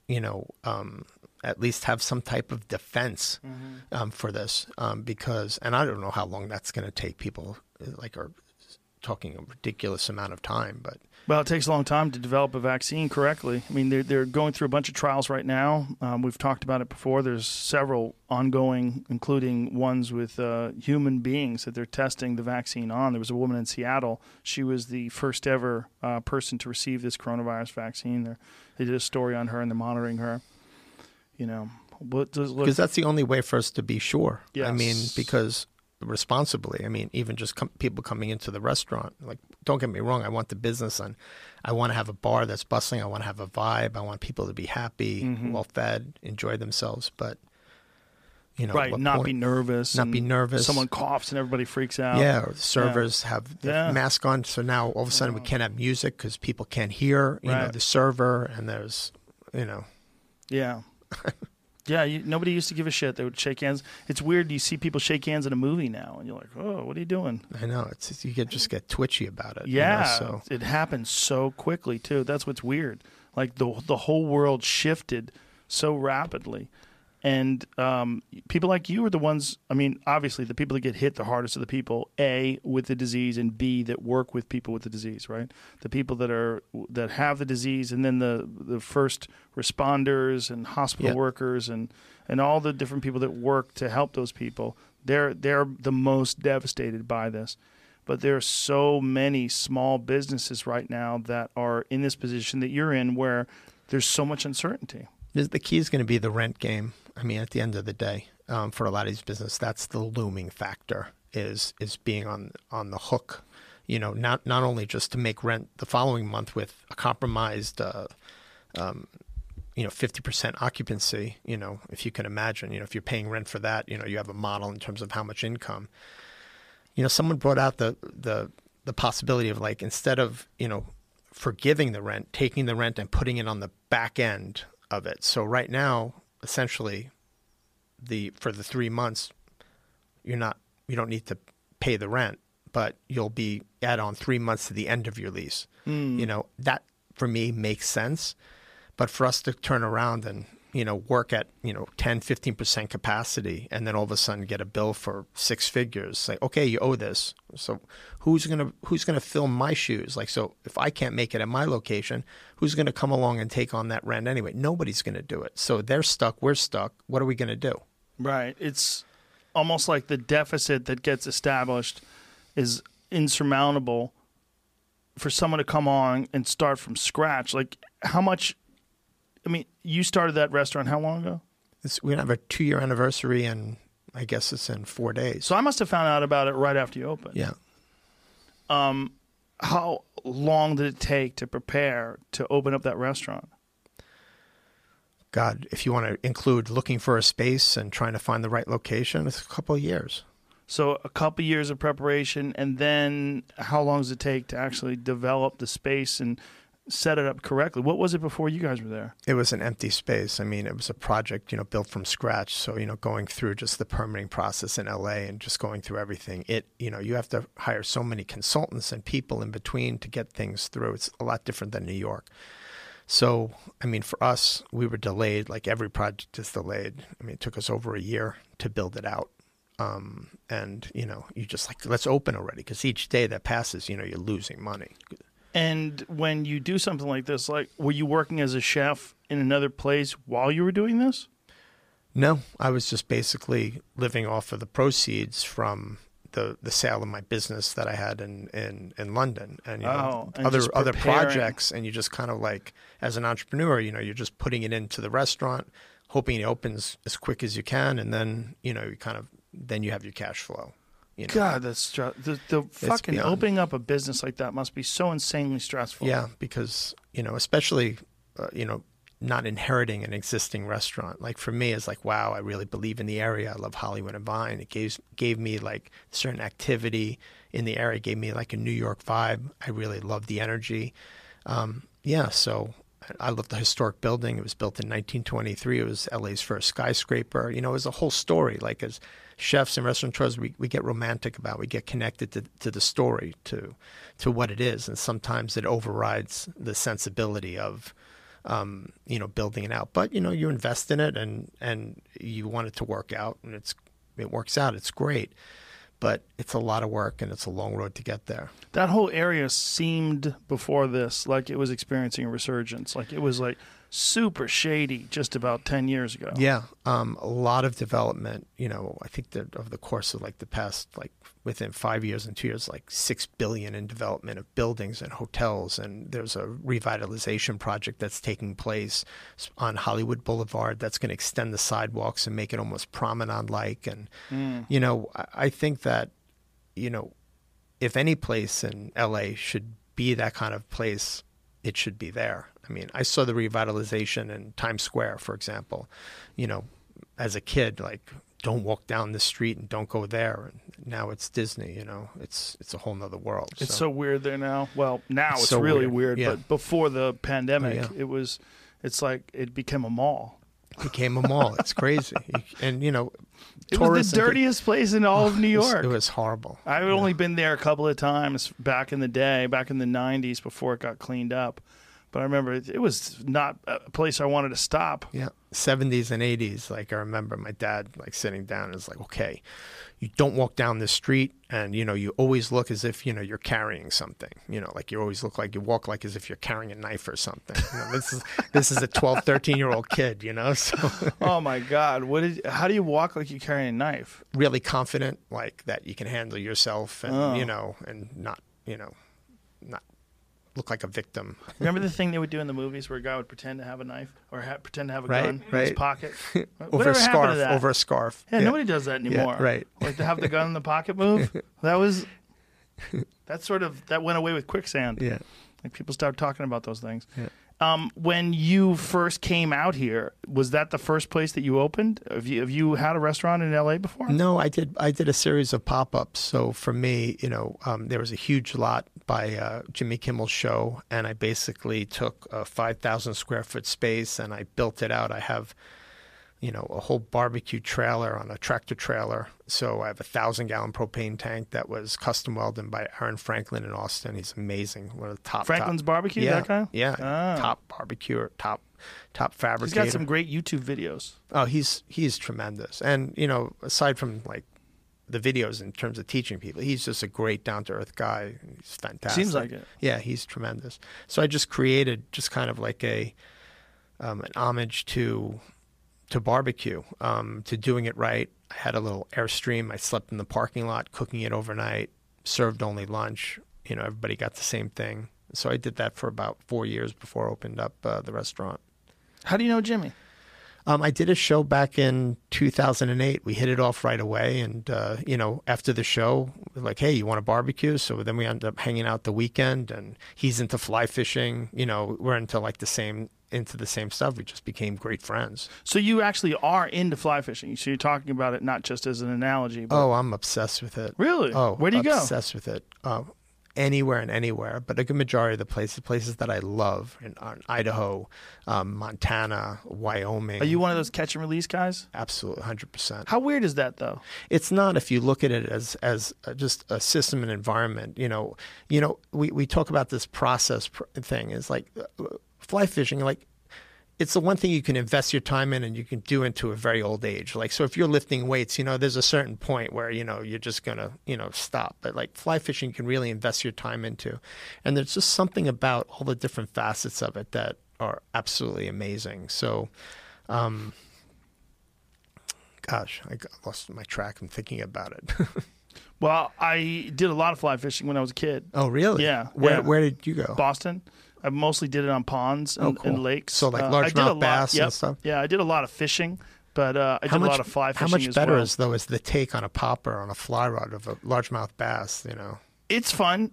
at least have some type of defense for this. Because, and I don't know how long that's going to take. People are talking a ridiculous amount of time, but. Well, it takes a long time to develop a vaccine correctly. I mean, they're going through a bunch of trials right now. We've talked about it before. There's several ongoing, including ones with human beings that they're testing the vaccine on. There was a woman in Seattle. She was the first ever person to receive this coronavirus vaccine. They did a story on her, and they're monitoring her. Because that's the only way for us to be sure. Yes. I mean, because responsibly. I mean, even just people coming into the restaurant. Like, don't get me wrong. I want the business, and I want to have a bar that's bustling. I want to have a vibe. I want people to be happy, well fed, enjoy themselves. But right, not be nervous. Not be nervous. Someone coughs and everybody freaks out. Yeah, or the servers have the mask on, so now all of a sudden we can't have music because people can't hear. You know, the server, and there's, Yeah. Yeah, nobody used to give a shit. They would shake hands. It's weird. You see people shake hands in a movie now, and you're like, "Oh, what are you doing?" I know. You just get twitchy about it. Yeah, it happens so quickly too. That's what's weird. Like the whole world shifted so rapidly, and people like you are the ones. I mean, obviously, the people that get hit the hardest are the people A, with the disease, and B, that work with people with the disease. Right, the people that have the disease, and then the first responders and hospital workers and all the different people that work to help those people. They're the most devastated by this. But there are so many small businesses right now that are in this position that you're in, where there's so much uncertainty. The key is going to be the rent game. I mean, at the end of the day, for a lot of these businesses, that's the looming factor, is being on the hook. Not only just to make rent the following month with a compromised 50% occupancy, if you can imagine, if you're paying rent for that, you have a model in terms of how much income. Someone brought out the possibility of, like, instead of, forgiving the rent, taking the rent and putting it on the back end of it. So right now, essentially, for the 3 months, you don't need to pay the rent, but you'll be add on 3 months to the end of your lease. That for me makes sense. But for us to turn around and, work at, 10-15% capacity, and then all of a sudden get a bill for six figures, say, okay, you owe this. So who's gonna fill my shoes? Like, so if I can't make it at my location, who's gonna come along and take on that rent anyway? Nobody's gonna do it. So they're stuck, we're stuck. What are we gonna do? Right. It's almost like the deficit that gets established is insurmountable for someone to come on and start from scratch. Like, how much? I mean, you started that restaurant how long ago? We're going to have a 2-year anniversary, and I guess it's in 4 days. So I must have found out about it right after you opened. Yeah. How long did it take to prepare to open up that restaurant? God, if you want to include looking for a space and trying to find the right location, it's a couple of years. So a couple of years of preparation, and then how long does it take to actually develop the space and set it up correctly? What was it before you guys were there? It was an empty space. I mean, it was a project, built from scratch. So, going through just the permitting process in LA and just going through everything. You have to hire so many consultants and people in between to get things through. It's a lot different than New York. So, I mean, for us, we were delayed. Like every project is delayed. I mean, it took us over a year to build it out. And, you just like, let's open already, because each day that passes, you're losing money. And when you do something like this, like, were you working as a chef in another place while you were doing this? No, I was just basically living off of the proceeds from the sale of my business that I had in London, and other projects. And you just kind of like, as an entrepreneur, you're just putting it into the restaurant, hoping it opens as quick as you can, and then you have your cash flow. You know? God, that's the fucking beyond. opening up a business like that must be so insanely stressful. Yeah, because, especially, not inheriting an existing restaurant. Like for me, it's like, wow, I really believe in the area. I love Hollywood and Vine. It gave me like certain activity in the area. It gave me like a New York vibe. I really loved the energy. So I love the historic building. It was built in 1923. It was LA's first skyscraper. It was a whole story. Like as chefs and restaurateurs, we get romantic about it. We get connected to the story, to what it is. And sometimes it overrides the sensibility of, building it out. But, you invest in it and you want it to work out, and it works out. It's great. But it's a lot of work, and it's a long road to get there. That whole area seemed before this like it was experiencing a resurgence. Like it was like super shady just about 10 years ago. Yeah, a lot of development. I think that over the course of like the past, like within 5 years and 2 years, like $6 billion in development of buildings and hotels. And there's a revitalization project that's taking place on Hollywood Boulevard that's going to extend the sidewalks and make it almost promenade-like. And I think that if any place in LA should be that kind of place, it should be there. I mean, I saw the revitalization in Times Square, for example. As a kid, like, don't walk down the street and don't go there. And now it's Disney, it's a whole nother world. It's so weird there now. Well, now it's so really weird, yeah. but before the pandemic, Oh, yeah. it's like it became a mall. It became a mall. It's crazy. And, It was tourists the and dirtiest place in all of New York. It was horrible. I've only been there a couple of times back in the day, back in the 90s before it got cleaned up. But I remember it was not a place I wanted to stop. Yeah, 70s and 80s. Like I remember my dad like sitting down and was like, okay, you don't walk down this street, and you always look as if you're carrying something. Like you always look like you walk like as if you're carrying a knife or something. This is a 12, 13-year-old kid. So Oh my God! How do you walk like you're carrying a knife? really confident, like that you can handle yourself, and and not not look like a victim. Remember the thing they would do in the movies where a guy would pretend to have a knife or pretend to have a Right, gun in his right. pocket? Over Whatever a happened to scarf. that? Over a scarf. Yeah, nobody does that anymore. Yeah, right. Like to have the gun in the pocket move. That went away with quicksand. Yeah. Like people started talking about those things. Yeah. When you first came out here, was that the first place that you opened? Have you had a restaurant in LA before? No, I did a series of pop-ups. So for me, there was a huge lot by Jimmy Kimmel's show, and I basically took a 5,000 square foot space and I built it out. I have, a whole barbecue trailer on a tractor trailer. So I have a 1,000-gallon propane tank that was custom welded by Aaron Franklin in Austin. He's amazing. One of the top. Franklin's Barbecue, yeah, that guy? Yeah, Oh. top barbecuer, top fabricator. He's got some great YouTube videos. Oh, he's tremendous. And, aside from like the videos in terms of teaching people, he's just a great down-to-earth guy. He's fantastic. Seems like it. Yeah, he's tremendous. So I just created just kind of like an homage to barbecue, to doing it right. I had a little Airstream. I slept in the parking lot, cooking it overnight, served only lunch. Everybody got the same thing. So I did that for about 4 years before I opened up the restaurant. How do you know Jimmy? I did a show back in 2008. We hit it off right away. And, after the show, we're like, hey, you want a barbecue? So then we ended up hanging out the weekend, and he's into fly fishing. We're into the same stuff. We just became great friends. So you actually are into fly fishing. So you're talking about it not just as an analogy. But Oh, I'm obsessed with it. Really? Oh, Where do you go? Obsessed with it. Anywhere and anywhere, but a good majority of the places that I love in Idaho, Montana, Wyoming. Are you one of those catch and release guys? Absolutely, 100%. How weird is that, though? It's not if you look at it as just a system and environment. We talk about this process thing. It's like fly fishing, like it's the one thing you can invest your time in and you can do into a very old age. Like, so if you're lifting weights, there's a certain point where, you're just going to, stop. But like fly fishing, you can really invest your time into. And there's just something about all the different facets of it that are absolutely amazing. So, gosh, I lost my track. I'm thinking about it. Well, I did a lot of fly fishing when I was a kid. Oh, really? Yeah. Where did you go? Boston. I mostly did it on ponds and, Oh, cool. and lakes. So like I largemouth did a lot- bass yep. and stuff? Yeah, I did a lot of fishing, But I did a lot of fly fishing as well. How much better is the take on a popper on a fly rod of a largemouth bass? You know, it's fun.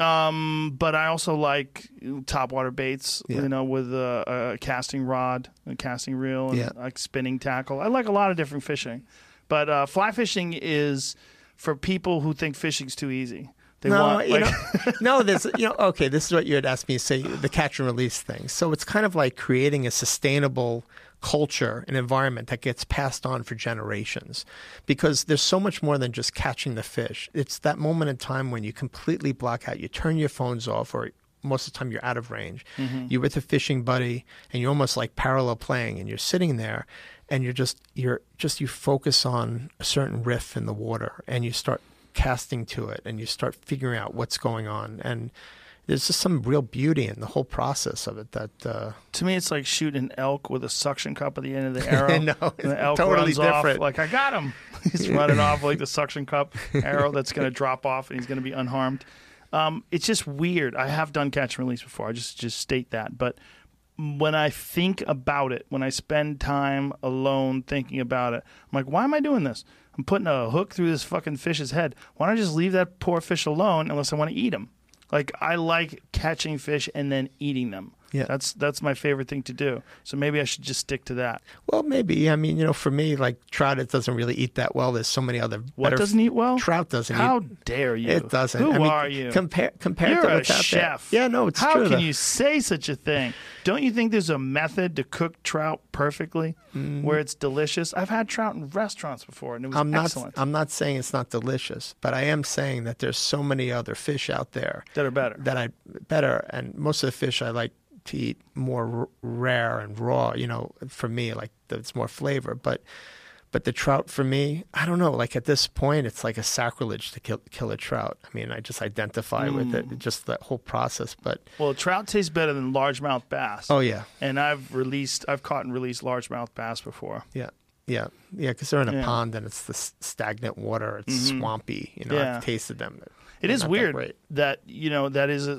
But I also like topwater baits, you know, with a casting rod, a casting reel, and like spinning tackle. I like a lot of different fishing. But fly fishing is for people who think fishing's too easy. They want, like... This is what you had asked me to say, the catch and release thing. So it's kind of like creating a sustainable culture, an environment that gets passed on for generations, because there's so much more than just catching the fish. It's that moment in time when you completely block out, you turn your phones off, or most of the time you're out of range. Mm-hmm. You're with a fishing buddy and you're almost like parallel playing, and you're sitting there and you focus on a certain riff in the water, and you start casting to it, and you start figuring out what's going on. And there's just some real beauty in the whole process of it. That to me, it's like shooting an elk with a suction cup at the end of the arrow. No, and the elk totally runs different. off like, I got him. He's running off like the suction cup arrow that's going to drop off, and he's going to be unharmed. It's just weird. I have done catch and release before. I just state that. But when I think about it, when I spend time alone thinking about it, I'm like, why am I doing this? I'm putting a hook through this fucking fish's head. Why don't I just leave that poor fish alone unless I want to eat him? Like, I like catching fish and then eating them. Yeah, that's my favorite thing to do. So maybe I should just stick to that. Well, maybe. I mean, you know, for me, like trout, it doesn't really eat that well. There's so many other. What doesn't eat well? Trout doesn't. How dare you? It doesn't. Who are you? Compared You're to what's a out chef. there. Yeah, no, it's How true. How can you say such a thing? Don't you think there's a method to cook trout perfectly, where it's delicious? I've had trout in restaurants before, and it was excellent. I'm not saying it's not delicious, but I am saying that there's so many other fish out there that are better. And most of the fish I like to eat more rare and raw, you know, for me, like it's more flavor. But the trout, for me, I don't know, like at this point, it's like a sacrilege to kill a trout. I mean, I just identify with it, just that whole process. But well, trout tastes better than largemouth bass. Oh, yeah. And I've caught and released largemouth bass before. Yeah, because they're in a pond and it's the stagnant water. It's swampy. You know, I've tasted them. It is weird that you know that is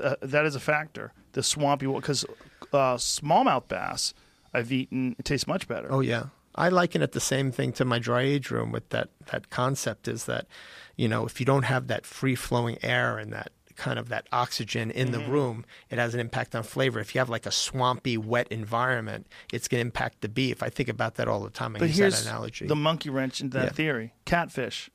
a factor. The swampy, because smallmouth bass I've eaten, it tastes much better. Oh yeah, I liken it the same thing to my dry age room with that concept is that, you know, if you don't have that free flowing air and that kind of that oxygen in the room, it has an impact on flavor. If you have like a swampy, wet environment, it's going to impact the beef. I think about that all the time. But here's that analogy. The monkey wrench into that theory. Catfish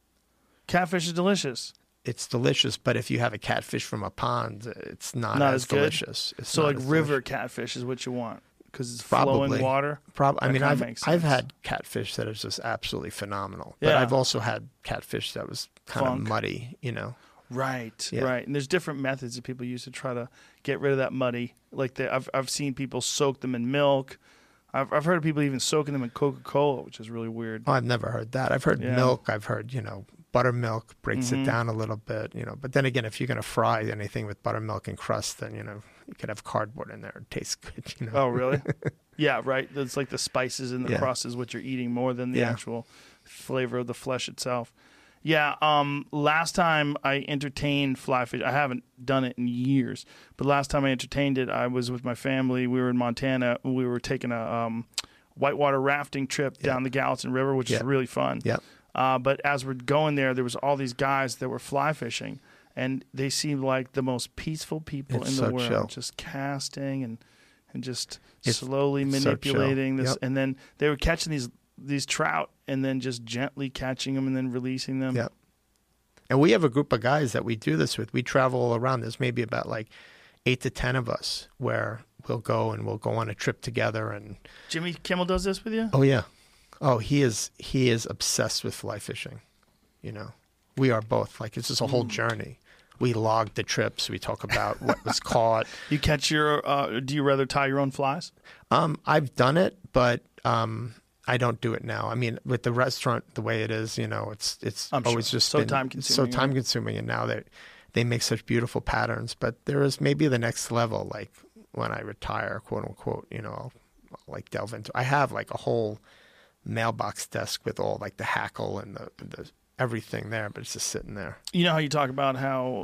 is delicious. It's delicious, but if you have a catfish from a pond, it's not as delicious. It's so like river catfish is what you want because it's flowing water. I mean, I've had catfish that is just absolutely phenomenal, but I've also had catfish that was kind of muddy, you know. Right. And there's different methods that people use to try to get rid of that muddy. Like I've seen people soak them in milk. I've heard of people even soaking them in Coca-Cola, which is really weird. Oh, I've never heard that. I've heard milk. I've heard, you know, buttermilk breaks it down a little bit, you know. But then again, if you're going to fry anything with buttermilk and crust, then, you know, you could have cardboard in there. It tastes good, you know. Oh, really? Yeah, right. It's like the spices in the crust is what you're eating more than the actual flavor of the flesh itself. Yeah, last time I entertained fly fish, I haven't done it in years, but last time I entertained it, I was with my family. We were in Montana. We were taking a whitewater rafting trip down the Gallatin River, which is really fun. Yeah. But as we're going there was all these guys that were fly fishing, and they seemed like the most peaceful people in the world, chill. Just casting and just slowly manipulating this. And then they were catching these trout and then just gently catching them and then releasing them. Yeah. And we have a group of guys that we do this with. We travel all around. There's maybe about like 8 to 10 of us where we'll go on a trip together. And Jimmy Kimmel does this with you? Oh, yeah. Oh, he is obsessed with fly fishing. You know, we are both. Like, it's just a whole journey. We log the trips. We talk about what was caught. You catch do you rather tie your own flies? I've done it, but I don't do it now. I mean, with the restaurant the way it is, you know, it's always just so time consuming. So time consuming, and now they make such beautiful patterns. But there is maybe the next level, like when I retire, quote unquote. You know, I'll like delve into. I have like a whole mailbox desk with all like the hackle and the everything there, but it's just sitting there. You know how you talk about how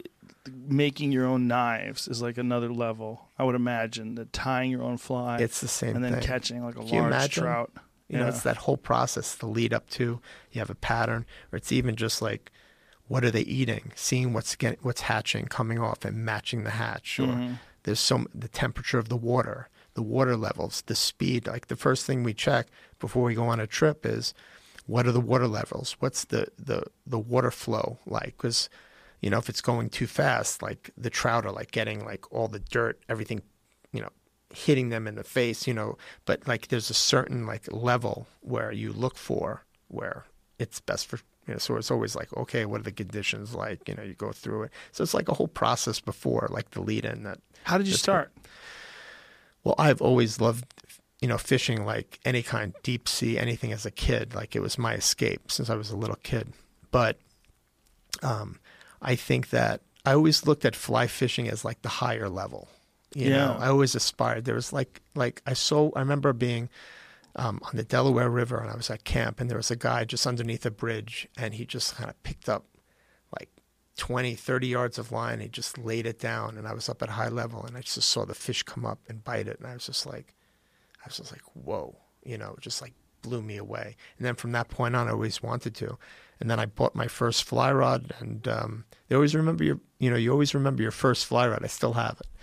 making your own knives is like another level. I would imagine that tying your own fly, it's the same and then thing. catching like a large trout. You know, Yeah. it's that whole process, the lead up to, you have a pattern, or it's even just like, what are they eating? Seeing what's hatching, coming off, and matching the hatch. Or there's the temperature of the water levels, the speed. Like the first thing we check before we go on a trip is, what are the water levels? What's the water flow like? Because, you know, if it's going too fast, like the trout are like getting like all the dirt, everything, you know, hitting them in the face, you know. But like there's a certain like level where you look for where it's best for, you know. So it's always like, okay, what are the conditions like? You know, you go through it. So it's like a whole process before, like the lead in that. How did you start? Well, I've always loved, you know, fishing, like any kind, deep sea, anything as a kid. Like it was my escape since I was a little kid. But I think that I always looked at fly fishing as like the higher level. You know, I always aspired. There was like I remember being on the Delaware River, and I was at camp, and there was a guy just underneath a bridge, and he just kind of picked up like 20, 30 yards of line. He just laid it down, and I was up at high level, and I just saw the fish come up and bite it, and I was just like, whoa, you know, it just like blew me away. And then from that point on, I always wanted to. And then I bought my first fly rod, and you always remember your first fly rod. I still have it.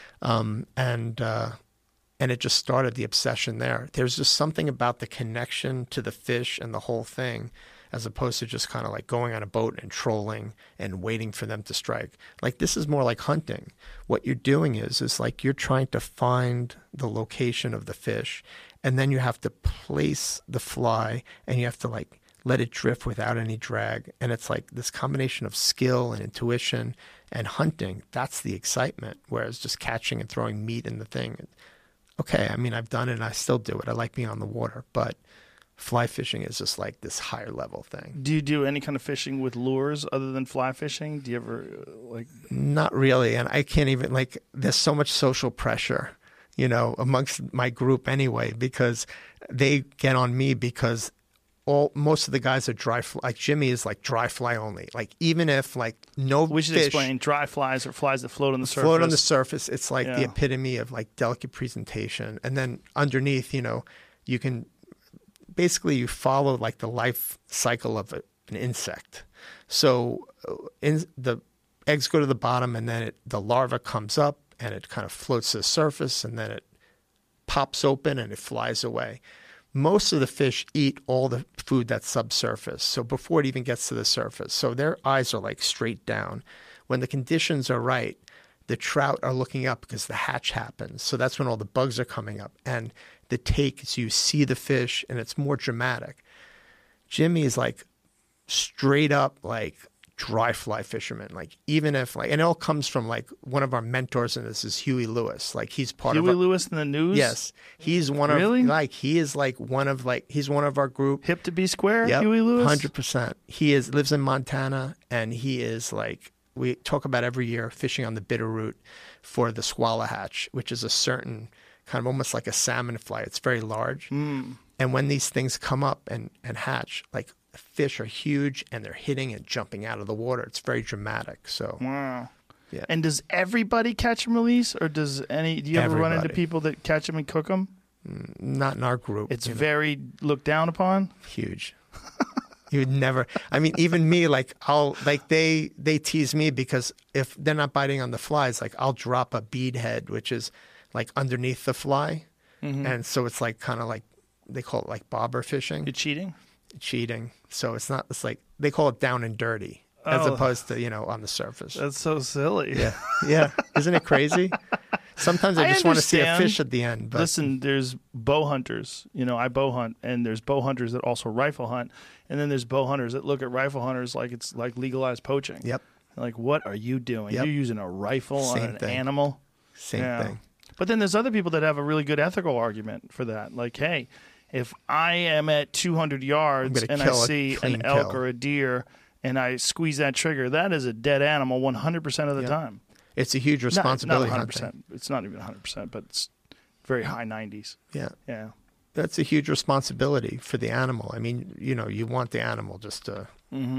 And it just started the obsession there. There's just something about the connection to the fish and the whole thing, as opposed to just kind of like going on a boat and trolling and waiting for them to strike. Like this is more like hunting. What you're doing is like you're trying to find the location of the fish, and then you have to place the fly, and you have to like let it drift without any drag. And it's like this combination of skill and intuition and hunting. That's the excitement. Whereas just catching and throwing meat in the thing. Okay, I mean, I've done it and I still do it. I like being on the water, but fly fishing is just like this higher level thing. Do you do any kind of fishing with lures other than fly fishing? Do you ever like? Not really. And I can't even like, there's so much social pressure, you know, amongst my group anyway, because they get on me because most of the guys are dry fly. Like Jimmy is like dry fly only. Like even if like no We should fish, explain dry flies or flies that float on the surface. float on the surface. It's like the epitome of like delicate presentation. And then underneath, you know, you can basically you follow like the life cycle of an insect. So the eggs go to the bottom, and then the larva comes up and it kind of floats to the surface, and then it pops open and it flies away. Most of the fish eat all the food that's subsurface, so before it even gets to the surface. So their eyes are like straight down. When the conditions are right, the trout are looking up because the hatch happens. So that's when all the bugs are coming up. And the take is you see the fish, and it's more dramatic. Jimmy is like straight up like dry fly fisherman. Like even if like, and it all comes from like one of our mentors, and this is Huey Lewis. Like he's part of Huey Lewis in the news. Yes, he's one Really? of like he is like one of like he's one of our group. Hip to be square. Yep, Huey Lewis. 100%. He lives in Montana, and he is like, we talk about every year fishing on the Bitterroot for the swallow hatch, which is a certain kind of almost like a salmon fly. It's very large, and when these things come up and hatch, like fish are huge, and they're hitting and jumping out of the water. It's very dramatic. So Wow. yeah. And does everybody catch and release, or do you ever run into Everybody. people that catch them and cook them? Not in our group. It's you know. very looked down upon. Huge. You would never. I mean, even me, like they tease me because if they're not biting on the flies, like I'll drop a bead head, which is like underneath the fly, and so it's like kind of like they call it like bobber fishing, You're cheating. So it's not. It's like they call it down and dirty as Oh. opposed to on the surface. That's so silly. Yeah, isn't it crazy? Sometimes I I just want to see a understand. fish at the end. But Listen, there's bow hunters. I bow hunt, and there's bow hunters that also rifle hunt, and then there's bow hunters that look at rifle hunters like it's like legalized poaching. Yep. Like, what are you doing? Yep. You're using a rifle on Same an thing. animal. Same thing. But then there's other people that have a really good ethical argument for that. Like, hey, if I am at 200 yards gonna and I kill a see clean an elk kill. or a deer and I squeeze that trigger, that is a dead animal 100% of the Yep. time. It's a huge responsibility. Not hunting. 100%. It's not even 100%, but it's very high 90s. Yeah. Yeah. That's a huge responsibility for the animal. I mean, you want the animal just to,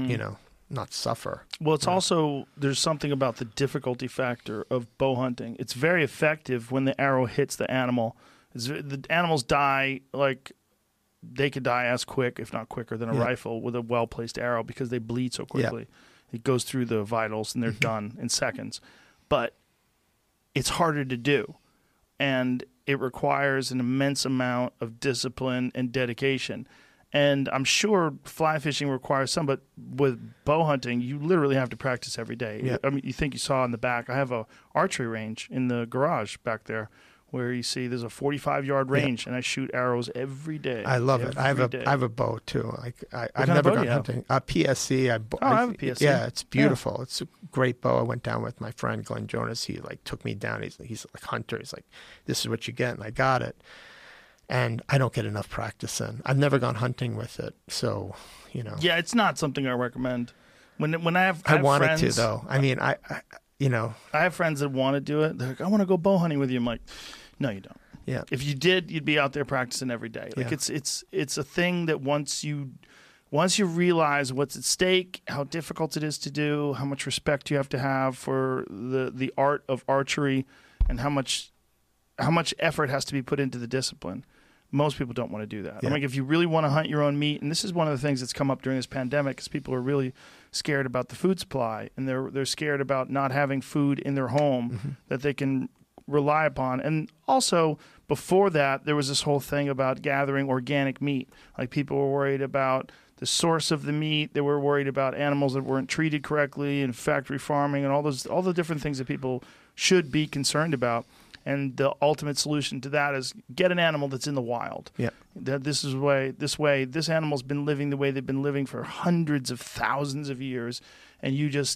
not suffer. Well, it's also, there's something about the difficulty factor of bow hunting. It's very effective when the arrow hits the animal. The animals die like they could die as quick, if not quicker, than a rifle with a well-placed arrow because they bleed so quickly. It goes through the vitals and they're done in seconds. But it's harder to do, and it requires an immense amount of discipline and dedication. And I'm sure fly fishing requires some, but with bow hunting, you literally have to practice every day. Yeah. I mean, you think you saw in the back, I have a archery range in the garage back there where you see there's a 45-yard range, and I shoot arrows every day. I love it. I have a bow too. Like I've never gone hunting. PSC. I have a PSC. Yeah, it's beautiful. Yeah. It's a great bow. I went down with my friend Glenn Jonas. He like took me down. He's like hunter. He's like, this is what you get, and I got it. And I don't get enough practice in. I've never gone hunting with it, so Yeah, it's not something I recommend. When I wanted friends, to though. I mean, I have friends that want to do it. They're like, I want to go bow hunting with you. I'm like, no, you don't. Yeah. If you did, you'd be out there practicing every day. Like it's a thing that once you realize what's at stake, how difficult it is to do, how much respect you have to have for the art of archery, and how much effort has to be put into the discipline. Most people don't want to do that. Yeah. I'm like, if you really want to hunt your own meat, and this is one of the things that's come up during this pandemic, is people are really scared about the food supply, and they're scared about not having food in their home that they can rely upon. And also, before that, there was this whole thing about gathering organic meat. Like, people were worried about the source of the meat. They were worried about animals that weren't treated correctly and factory farming and all the different things that people should be concerned about. And the ultimate solution to that is get an animal that's in the wild. Yeah. This animal's been living the way they've been living for hundreds of thousands of years, and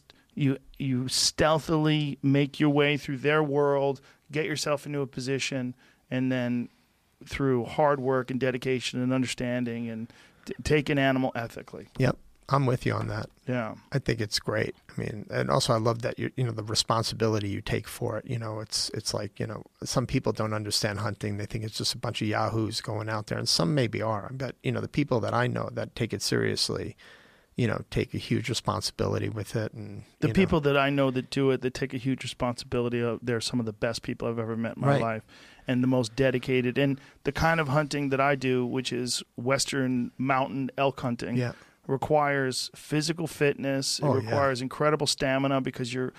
you stealthily make your way through their world, get yourself into a position, and then through hard work and dedication and understanding, and take an animal ethically. Yep. I'm with you on that. Yeah. I think it's great. I mean, and also I love that the responsibility you take for it. It's like, some people don't understand hunting. They think it's just a bunch of yahoos going out there, and some maybe are. But, the people that I know that take it seriously, take a huge responsibility with it. And the people that I know that do it, that take a huge responsibility, they're some of the best people I've ever met in my life, and the most dedicated. And the kind of hunting that I do, which is Western mountain elk hunting, requires physical fitness. It requires incredible stamina, because you're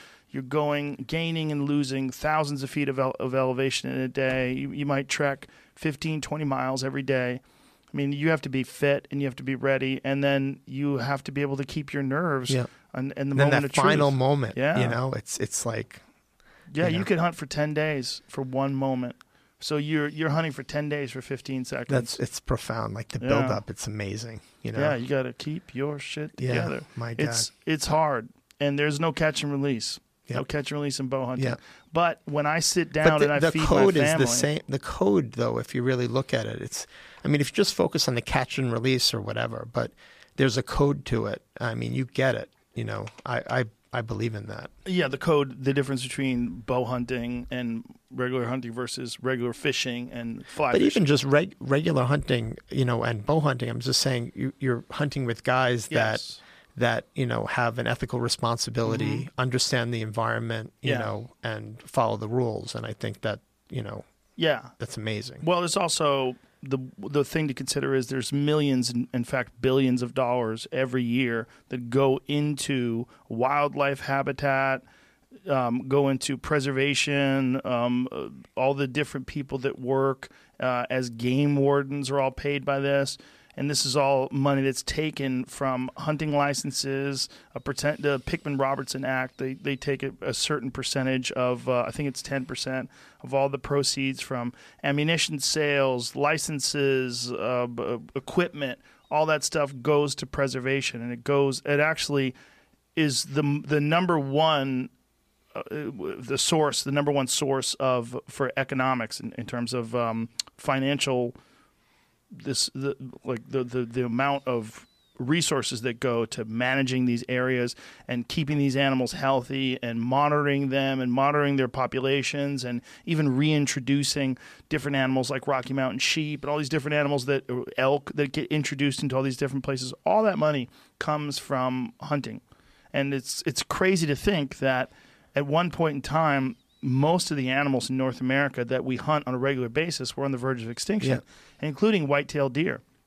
gaining and losing thousands of feet of elevation in a day. You might trek 15, 20 miles every day. I mean, you have to be fit and you have to be ready, and then you have to be able to keep your nerves and the moment of truth. Final moment, it's like... Yeah, you could hunt for 10 days for one moment. So you're hunting for 10 days for 15 seconds. It's profound. Like the build up, it's amazing. Yeah, you got to keep your shit together. Yeah, my God. It's hard, and there's no catch and release. Yep. No catch and release in bow hunting. Yep. But when I sit down and I feed my family, the code is the same. The code, though, if you really look at it, if you just focus on the catch and release or whatever, but there's a code to it. I mean, you get it. I believe in that. Yeah, the code, the difference between bow hunting and regular hunting versus regular fishing and fly fishing. But even just regular hunting, and bow hunting, I'm just saying you're hunting with guys that have an ethical responsibility, understand the environment, and follow the rules. And I think that, that's amazing. Well, there's also the thing to consider is there's millions, in fact, billions of dollars every year that go into wildlife habitat, go into preservation. All the different people that work as game wardens are all paid by this. And this is all money that's taken from hunting licenses. The Pickman-Robertson Act, they take a certain percentage of, I think it's 10% of all the proceeds from ammunition sales, licenses, equipment. All that stuff goes to preservation, and it actually is the number one the number one source for economics in terms of financial. The amount of resources that go to managing these areas and keeping these animals healthy and monitoring them and monitoring their populations, and even reintroducing different animals like Rocky Mountain sheep and all these different animals elk that get introduced into all these different places. All that money comes from hunting. And it's crazy to think that at one point in time, most of the animals in North America that we hunt on a regular basis were on the verge of extinction, including white-tailed deer.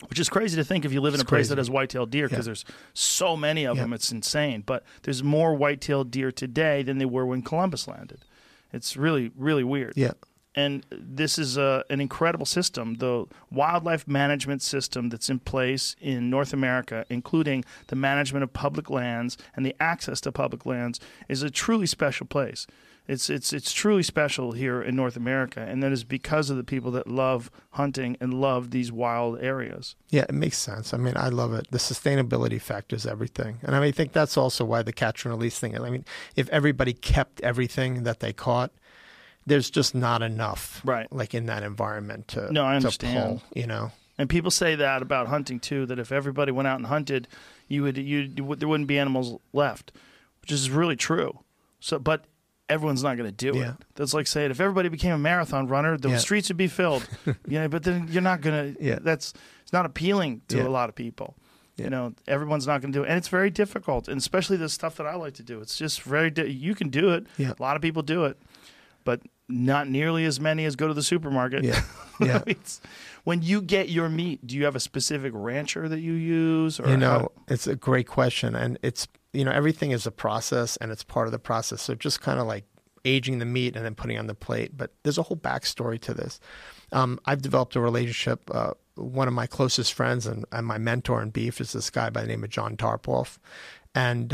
which is crazy to think if you live in a place that has white-tailed deer, because there's so many of them. It's insane. But there's more white-tailed deer today than there were when Columbus landed. It's really, really weird. Yeah. And this is an incredible system, the wildlife management system that's in place in North America, including the management of public lands and the access to public lands, is a truly special place. It's truly special here in North America, and that is because of the people that love hunting and love these wild areas. Yeah, it makes sense. I mean, I love it. The sustainability factor is everything. And I mean, I think that's also why the catch and release thing, I mean, if everybody kept everything that they caught, there's just not enough, right, like in that environment to, I to understand. pull, you know. And people say that about hunting too, that if everybody went out and hunted, there wouldn't be animals left, which is really true. So, but everyone's not going to do it. That's like saying if everybody became a marathon runner, the streets would be filled. But then you're not going to. It's not appealing to a lot of people. You know, everyone's not going to do it, and it's very difficult. And especially the stuff that I like to do, it's just very. You can do it. A lot of people do it, but not nearly as many as go to the supermarket. When you get your meat, do you have a specific rancher that you use? Or it's a great question, and it's. Everything is a process, and it's part of the process. So just kind of like aging the meat and then putting it on the plate. But there's a whole backstory to this. I've developed a relationship. One of my closest friends and my mentor in beef is this guy by the name of John Tarpoff. And,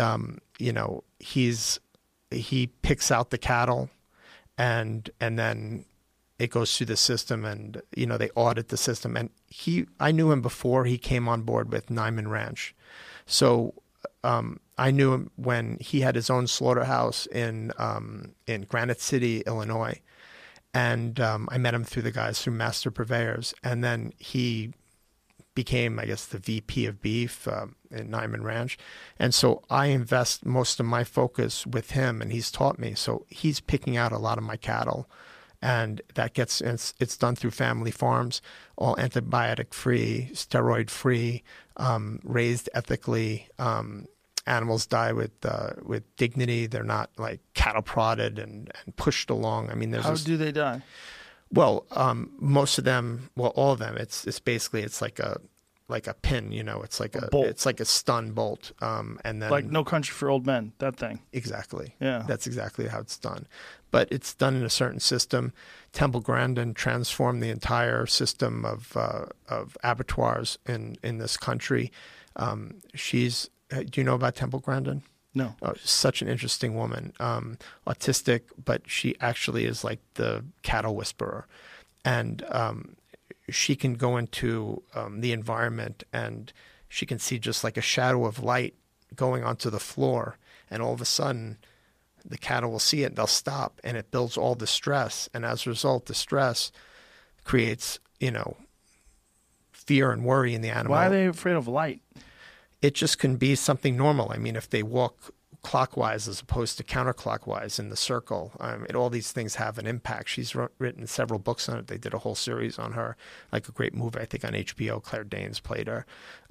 he picks out the cattle and then it goes through the system and, they audit the system. And I knew him before he came on board with Nyman Ranch. So, I knew him when he had his own slaughterhouse in Granite City, Illinois, and I met him through Master Purveyors, and then he became, I guess, the VP of beef in Nyman Ranch, and so I invest most of my focus with him, and he's taught me. So he's picking out a lot of my cattle, and it's done through family farms, all antibiotic free, steroid free, raised ethically. Animals die with dignity. They're not like cattle prodded and pushed along. I mean, how do they die? Well, most of them, all of them. It's basically like a pin. It's like a bolt. It's like a stun bolt. And then like No Country for Old Men. That thing. Exactly. Yeah. That's exactly how it's done. But it's done in a certain system. Temple Grandin transformed the entire system of abattoirs in this country. Do you know about Temple Grandin? No. Oh, such an interesting woman. Autistic, but she actually is like the cattle whisperer. And she can go into the environment and she can see just like a shadow of light going onto the floor. And all of a sudden, the cattle will see it, they'll stop, and it builds all the stress. And as a result, the stress creates, fear and worry in the animal. Why are they afraid of light? It just can be something normal. I mean, if they walk clockwise as opposed to counterclockwise in the circle, all these things have an impact. She's written several books on it. They did a whole series on her, like a great movie, I think, on HBO. Claire Danes played her.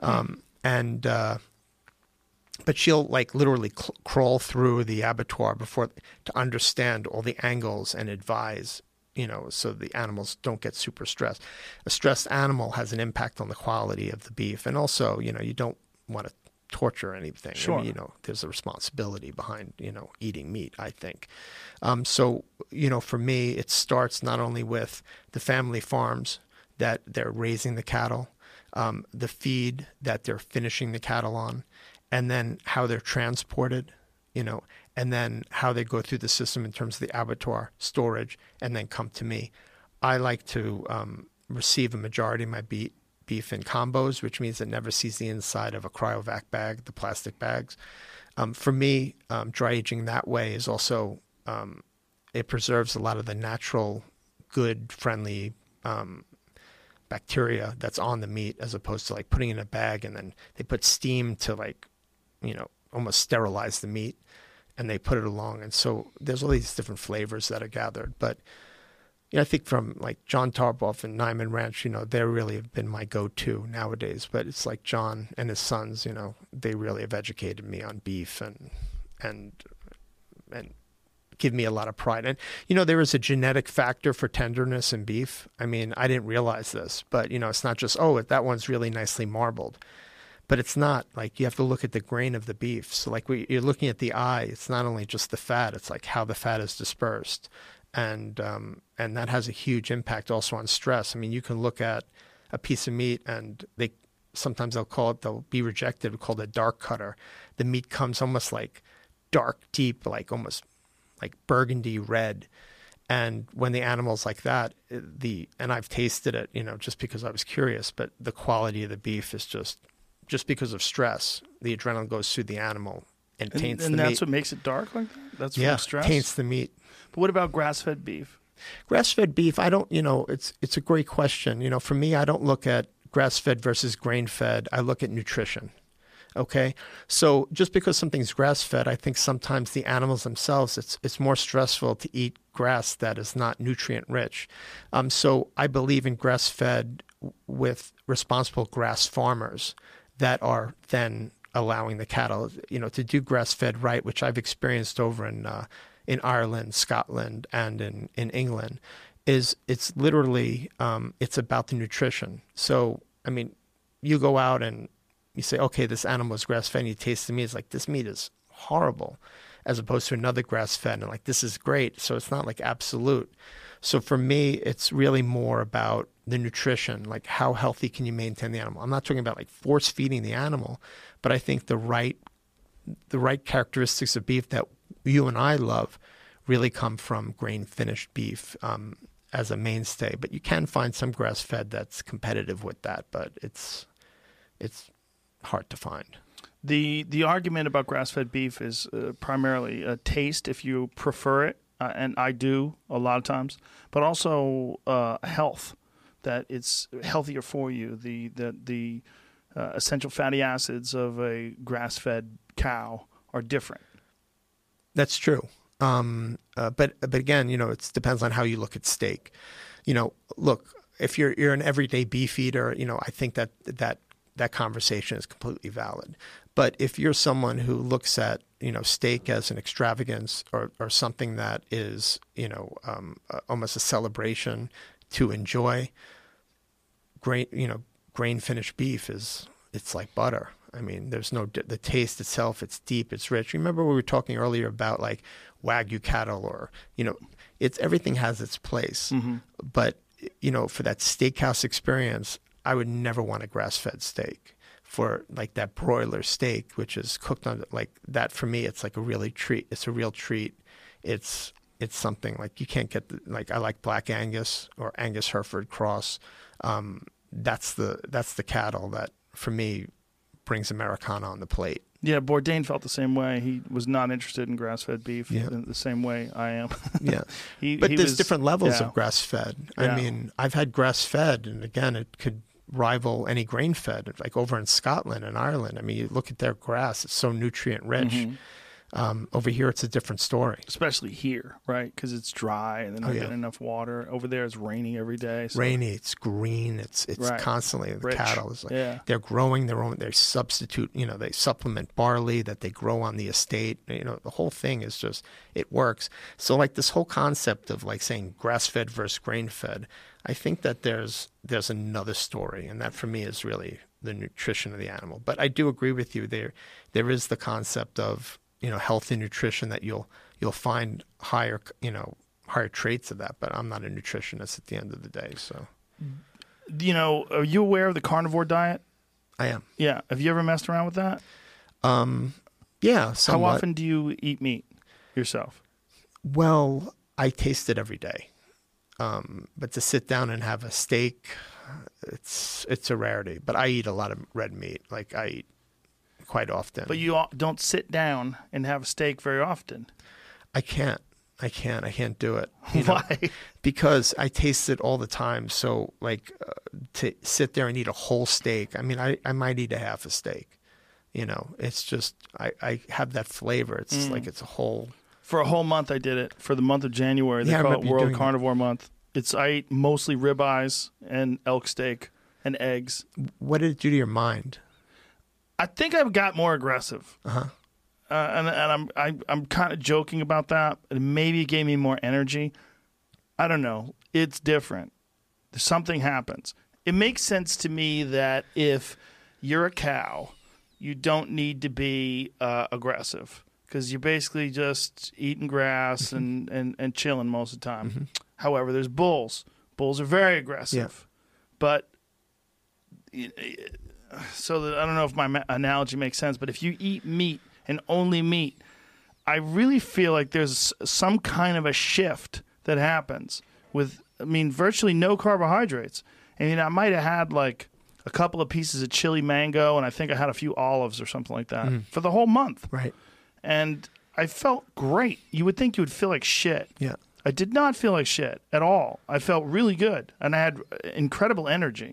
But she'll like literally crawl through the abattoir to understand all the angles and advise, so the animals don't get super stressed. A stressed animal has an impact on the quality of the beef. And also, you don't want to torture anything. Sure. I mean, there's a responsibility behind, eating meat, I think. So, for me, it starts not only with the family farms that they're raising the cattle, the feed that they're finishing the cattle on, and then how they're transported, and then how they go through the system in terms of the abattoir, storage, and then come to me. I like to receive a majority of my beef in combos, which means it never sees the inside of a cryovac bag, the plastic bags. For me, dry aging that way is also, it preserves a lot of the natural, good, friendly bacteria that's on the meat, as opposed to like putting it in a bag and then they put steam to like, almost sterilize the meat and they put it along. And so there's all these different flavors that are gathered. But I think from like John Tarpoff and Nyman Ranch, they really have been my go-to nowadays. But it's like John and his sons, they really have educated me on beef and give me a lot of pride. And, you know, there is a genetic factor for tenderness in beef. I mean, I didn't realize this, but, you know, it's not just, oh, that one's really nicely marbled. But it's not. Like, you have to look at the grain of the beef. So, like, you're looking at the eye. It's not only just the fat. It's like how the fat is dispersed. And that has a huge impact also on stress. I mean, you can look at a piece of meat and sometimes they'll be rejected, called a dark cutter. The meat comes almost like dark, deep, like almost like burgundy red. And when the animal's like that, and I've tasted it, you know, just because I was curious, but the quality of the beef is just because of stress, the adrenaline goes through the animal and taints the meat. And that's what makes it dark like that? That's from stress? Taints the meat. But what about grass-fed beef? Grass-fed beef, I don't, you know, it's a great question. You know, for me, I don't look at grass-fed versus grain-fed. I look at nutrition. Okay? So just because something's grass-fed, I think sometimes the animals themselves, it's more stressful to eat grass that is not nutrient-rich. So I believe in grass-fed with responsible grass farmers that are then allowing the cattle, you know, to do grass-fed right, which I've experienced over in Ireland, Scotland, and in England, it's literally it's about the nutrition. So, I mean, you go out and you say, okay, this animal is grass-fed, and you taste the meat. It's like, this meat is horrible, as opposed to another grass-fed, and like, this is great. So it's not like absolute. So for me, it's really more about the nutrition, like how healthy can you maintain the animal. I'm not talking about like force feeding the animal, but I think the right characteristics of beef that you and I love really come from grain finished beef as a mainstay. But you can find some grass fed that's competitive with that, but it's hard to find. The argument about grass fed beef is primarily a taste, if you prefer it, and I do a lot of times, but also health. That it's healthier for you. The essential fatty acids of a grass-fed cow are different. That's true. But again, you know, it depends on how you look at steak. You know, look, if you're an everyday beef eater, you know, I think that conversation is completely valid. But if you're someone who looks at, you know, steak as an extravagance or something that is, you know, almost a celebration to enjoy, grain finished beef it's like butter. I mean, there's the taste itself. It's deep. It's rich. Remember we were talking earlier about like Wagyu cattle, or, you know, everything has its place. Mm-hmm. But, you know, for that steakhouse experience, I would never want a grass-fed steak. For like that broiler steak, which is cooked on like that, for me, it's like a real treat. It's a real treat. It's something like you can't get like I like Black Angus or Angus Hereford Cross. That's the cattle that for me brings Americana on the plate. Yeah, Bourdain felt the same way. He was not interested in grass-fed beef in the same way I am. Yeah, but there's different levels of grass-fed. I mean, I've had grass-fed, and again, it could rival any grain-fed. Like over in Scotland and Ireland, I mean, you look at their grass; it's so nutrient-rich. Mm-hmm. Over here, it's a different story. Especially here, right? Because it's dry and they're not getting enough water. Over there, it's raining every day. So. Rainy, it's green, it's constantly. The cattle is like they're growing their own. They substitute, you know, they supplement barley that they grow on the estate. You know, the whole thing is just it works. So like this whole concept of like saying grass-fed versus grain-fed, I think that there's another story, and that for me is really the nutrition of the animal. But I do agree with you. There is the concept of, you know, healthy nutrition that you'll find higher traits of that. But I'm not a nutritionist at the end of the day. So, you know, are you aware of the carnivore diet? I am. Yeah. Have you ever messed around with that? Yeah. Somewhat. How often do you eat meat yourself? Well, I taste it every day. But to sit down and have a steak, it's a rarity. But I eat a lot of red meat. Like I eat quite often. But you don't sit down and have a steak very often. I can't do it. Why? Because I taste it all the time. So like to sit there and eat a whole steak, I mean, I might eat a half a steak. You know, it's just, I have that flavor. It's like it's a whole. For a whole month I did it. For the month of January, they call it World Carnivore Month. I ate mostly ribeyes and elk steak and eggs. What did it do to your mind? I think I got more aggressive. Uh-huh. and I'm kind of joking about that. And maybe it gave me more energy. I don't know. It's different. Something happens. It makes sense to me that if you're a cow, you don't need to be aggressive because you're basically just eating grass and chilling most of the time. Mm-hmm. However, there's bulls. Bulls are very aggressive. Yeah. But so that, I don't know if my analogy makes sense, but if you eat meat and only meat, I really feel like there's some kind of a shift that happens with, virtually no carbohydrates. I might have had like a couple of pieces of chili mango, and I think I had a few olives or something like that for the whole month. Right. And I felt great. You would think you would feel like shit. Yeah. I did not feel like shit at all. I felt really good, and I had incredible energy.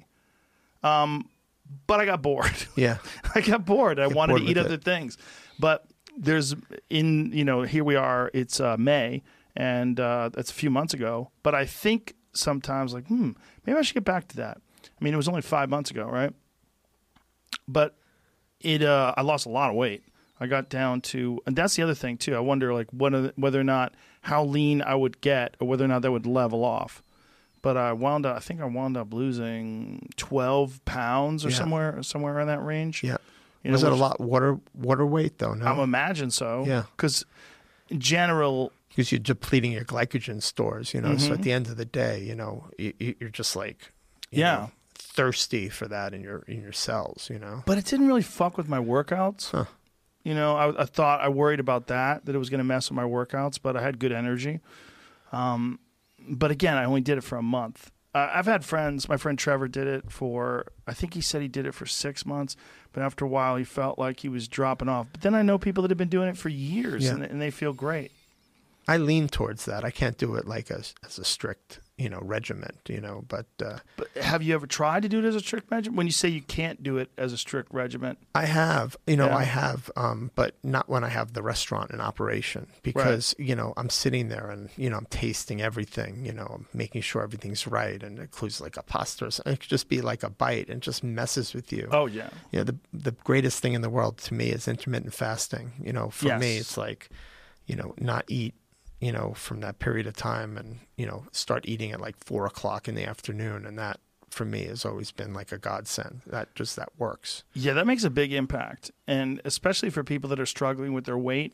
But I got bored. Yeah. I got bored. I wanted to eat other things. But there's here we are, it's May, and that's a few months ago. But I think sometimes like, maybe I should get back to that. It was only 5 months ago, right? But I lost a lot of weight. I got down to, and that's the other thing too. I wonder like whether or not how lean I would get, or whether or not that would level off. But I wound up losing 12 pounds or somewhere around that range. Yeah. Was it a lot water weight though? No, I imagine so. Yeah. Because in general, because you're depleting your glycogen stores, So at the end of the day, you're just like, you know, thirsty for that in your cells, But it didn't really fuck with my workouts. Huh. I worried about that it was going to mess with my workouts, but I had good energy. But again, I only did it for a month. I've had friends. My friend Trevor did it for, I think he said he did it for 6 months, but after a while he felt like he was dropping off. But then I know people that have been doing it for years, and they feel great. I lean towards that. I can't do it like as a strict, regiment, but have you ever tried to do it as a strict regiment? When you say you can't do it as a strict regiment? I have, I have, but not when I have the restaurant in operation because, I'm sitting there and, I'm tasting everything, I'm making sure everything's right. And it includes like a pasta. It could just be like a bite and just messes with you. Oh, yeah. The greatest thing in the world to me is intermittent fasting. For me, it's like, not eat, from that period of time and, start eating at like 4 o'clock in the afternoon. And that for me has always been like a godsend. That works. Yeah, that makes a big impact. And especially for people that are struggling with their weight,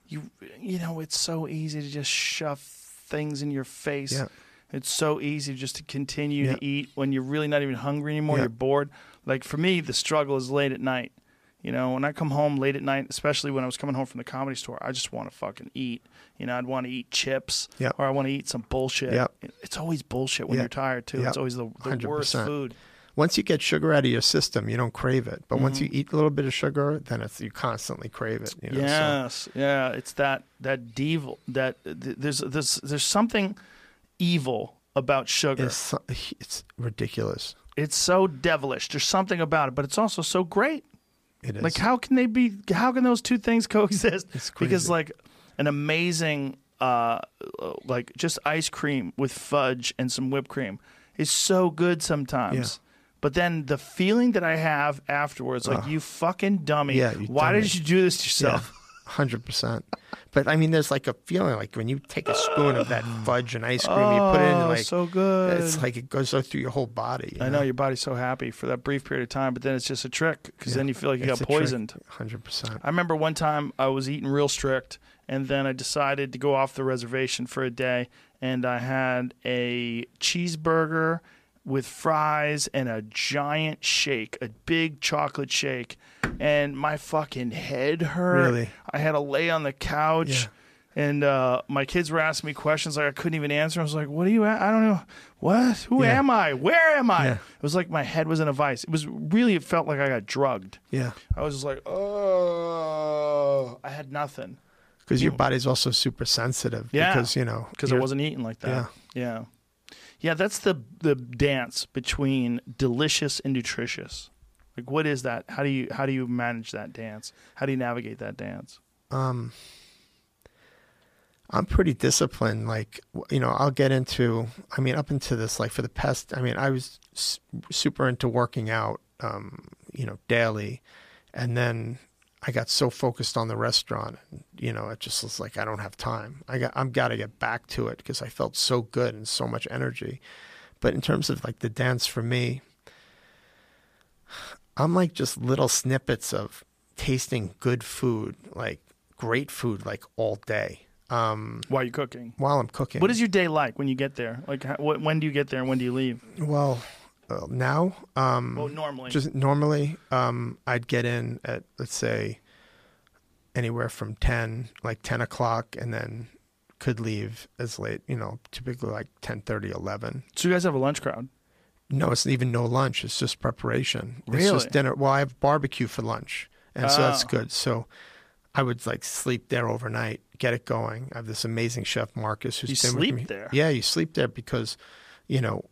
it's so easy to just shove things in your face. Yeah. It's so easy just to continue to eat when you're really not even hungry anymore. You're bored. Like for me, the struggle is late at night. When I come home late at night, especially when I was coming home from the Comedy Store, I just want to fucking eat. I'd want to eat chips or I want to eat some bullshit. Yep. It's always bullshit when you're tired, too. Yep. It's always the worst food. Once you get sugar out of your system, you don't crave it. But once you eat a little bit of sugar, then you constantly crave it. Yes. Yeah. It's that devil. There's something evil about sugar. It's ridiculous. It's so devilish. There's something about it, but it's also so great. It is. Like, how can those two things coexist? It's crazy. Because, like, an amazing, like, just ice cream with fudge and some whipped cream is so good sometimes. Yeah. But then the feeling that I have afterwards, like, you fucking dummy. Yeah, why did you do this to yourself? Yeah. 100%. But there's like a feeling like when you take a spoon of that fudge and ice cream, you put it in like so good. It's like it goes through your whole body. I know your body's so happy for that brief period of time, but then it's just a trick because then you feel like you got poisoned. 100%. I remember one time I was eating real strict, and then I decided to go off the reservation for a day, and I had a cheeseburger with fries and a giant shake, a big chocolate shake, and my fucking head hurt. Really? I had to lay on the couch, and my kids were asking me questions like I couldn't even answer. I was like, "What are you at? I don't know. What? Who am I? Where am I?" Yeah. It was like my head was in a vice. It felt like I got drugged. Yeah. I was just like, oh, I had nothing. Because your body's also super sensitive. Yeah. Because I wasn't eating like that. Yeah. Yeah, that's the dance between delicious and nutritious. Like, what is that? How do you manage that dance? How do you navigate that dance? I'm pretty disciplined. Like, I'll get into, up into this, like for the past, I was super into working out, daily. And then I got so focused on the restaurant, and, you know, it just was like I don't have time. I've got to get back to it because I felt so good and so much energy. But in terms of like the dance for me, I'm like just little snippets of tasting good food, like great food, like all day. While you're cooking? While I'm cooking. What is your day like when you get there? Like, when do you get there and when do you leave? Well, now, Well, normally. just normally, I'd get in at, let's say, anywhere from 10 o'clock, and then could leave as late, you know, typically like 10:30, 11. So you guys have a lunch crowd? No, it's even no lunch. It's just preparation. It's Really? just dinner. Well, I have barbecue for lunch, and so that's good. So I would like sleep there overnight, get it going. I have this amazing chef, Marcus, who's You been with me. sleep there? Yeah, you sleep there because, you know,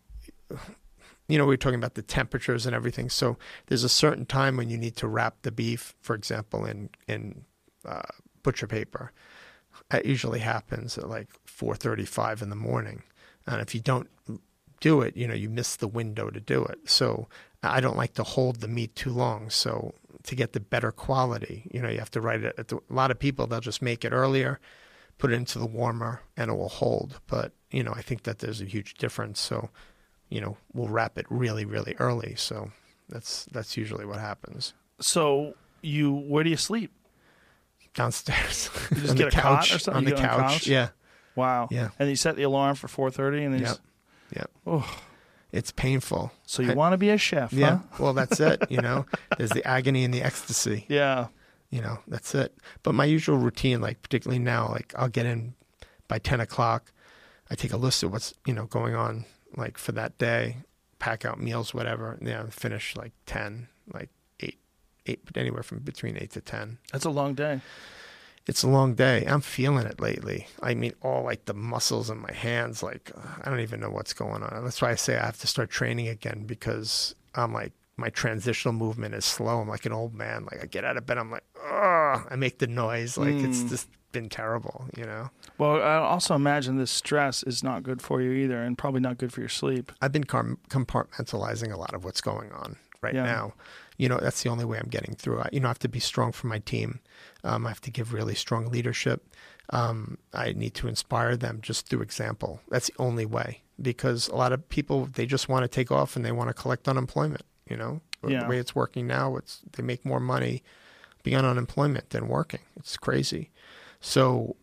we were talking about the temperatures and everything. So there's a certain time when you need to wrap the beef, for example, in butcher paper. That usually happens at like 4:35 in the morning. And if you don't do it, you know, you miss the window to do it. So I don't like to hold the meat too long. So to get the better quality, you know, you have to write it. A lot of people, they'll just make it earlier, put it into the warmer, and it will hold. But, you know, I think that there's a huge difference. So, you know, we'll wrap it really, really early. So that's usually what happens. So where do you sleep? Downstairs. You just on get the a cot couch. or something? On the You get on a couch. couch? Yeah. Wow. Yeah. And you set the alarm for 4:30 and then Yep. Yep. Oh. It's painful. So you want to be a chef, Yeah. huh? Well, that's it. You know, there's the agony and the ecstasy. Yeah. You know, that's it. But my usual routine, like particularly now, like I'll get in by 10 o'clock. I take a list of what's, you know, going on like for that day, pack out meals, whatever. And, yeah, finish like 10, like 8, but anywhere from between 8 to 10. That's a long day. It's a long day. I'm feeling it lately. I mean, all like the muscles in my hands, like I don't even know what's going on. That's why I say I have to start training again because I'm like, my transitional movement is slow. I'm like an old man. Like I get out of bed, I'm like, oh, I make the noise. Like it's just been terrible, you know? Well, I also imagine this stress is not good for you either and probably not good for your sleep. I've been compartmentalizing a lot of what's going on right now. You know, that's the only way I'm getting through. I have to be strong for my team. I have to give really strong leadership. I need to inspire them just through example. That's the only way because a lot of people, they just want to take off and they want to collect unemployment, you know? The way it's working now, they make more money being on unemployment than working. It's crazy. So,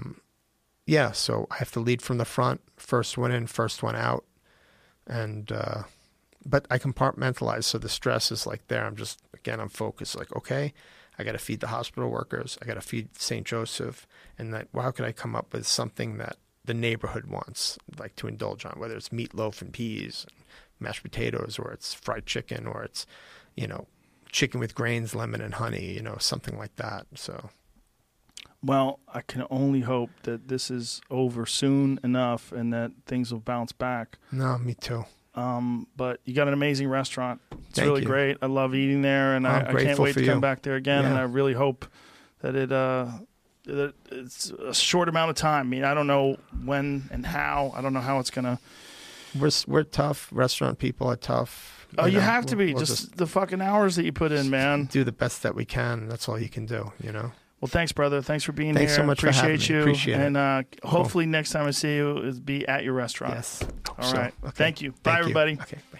so I have to lead from the front, first one in, first one out. And, but I compartmentalize, so the stress is like there. I'm focused, like, okay, I got to feed the hospital workers. I got to feed St. Joseph. And that, how could I come up with something that the neighborhood wants, like to indulge on, whether it's meatloaf and peas, and mashed potatoes, or it's fried chicken, or it's, you know, chicken with grains, lemon and honey, you know, something like that. So. Well, I can only hope that this is over soon enough and that things will bounce back. No, me too. But you got an amazing restaurant. It's Thank really you. great. I love eating there, and I can't wait to come back there again. Yeah. And I really hope that that it's a short amount of time. I mean, I don't know when and how. I don't know how it's gonna. We're tough. Restaurant people are tough. Oh, you know, have to be. we'll just the fucking hours that you put in, man. do the best that we can. That's all you can do, you know. Well, thanks, brother. Thanks for being Thanks here. so much for Appreciate having me. you. Appreciate it. And hopefully next time I see you is be at your restaurant. Yes. All right. Okay. Thank you. Thank Bye, you. everybody. Okay. Bye.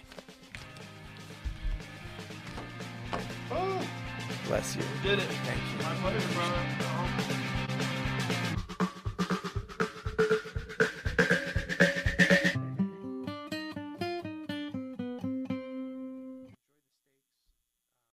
Bless you. Did it. Thank you. My pleasure, brother.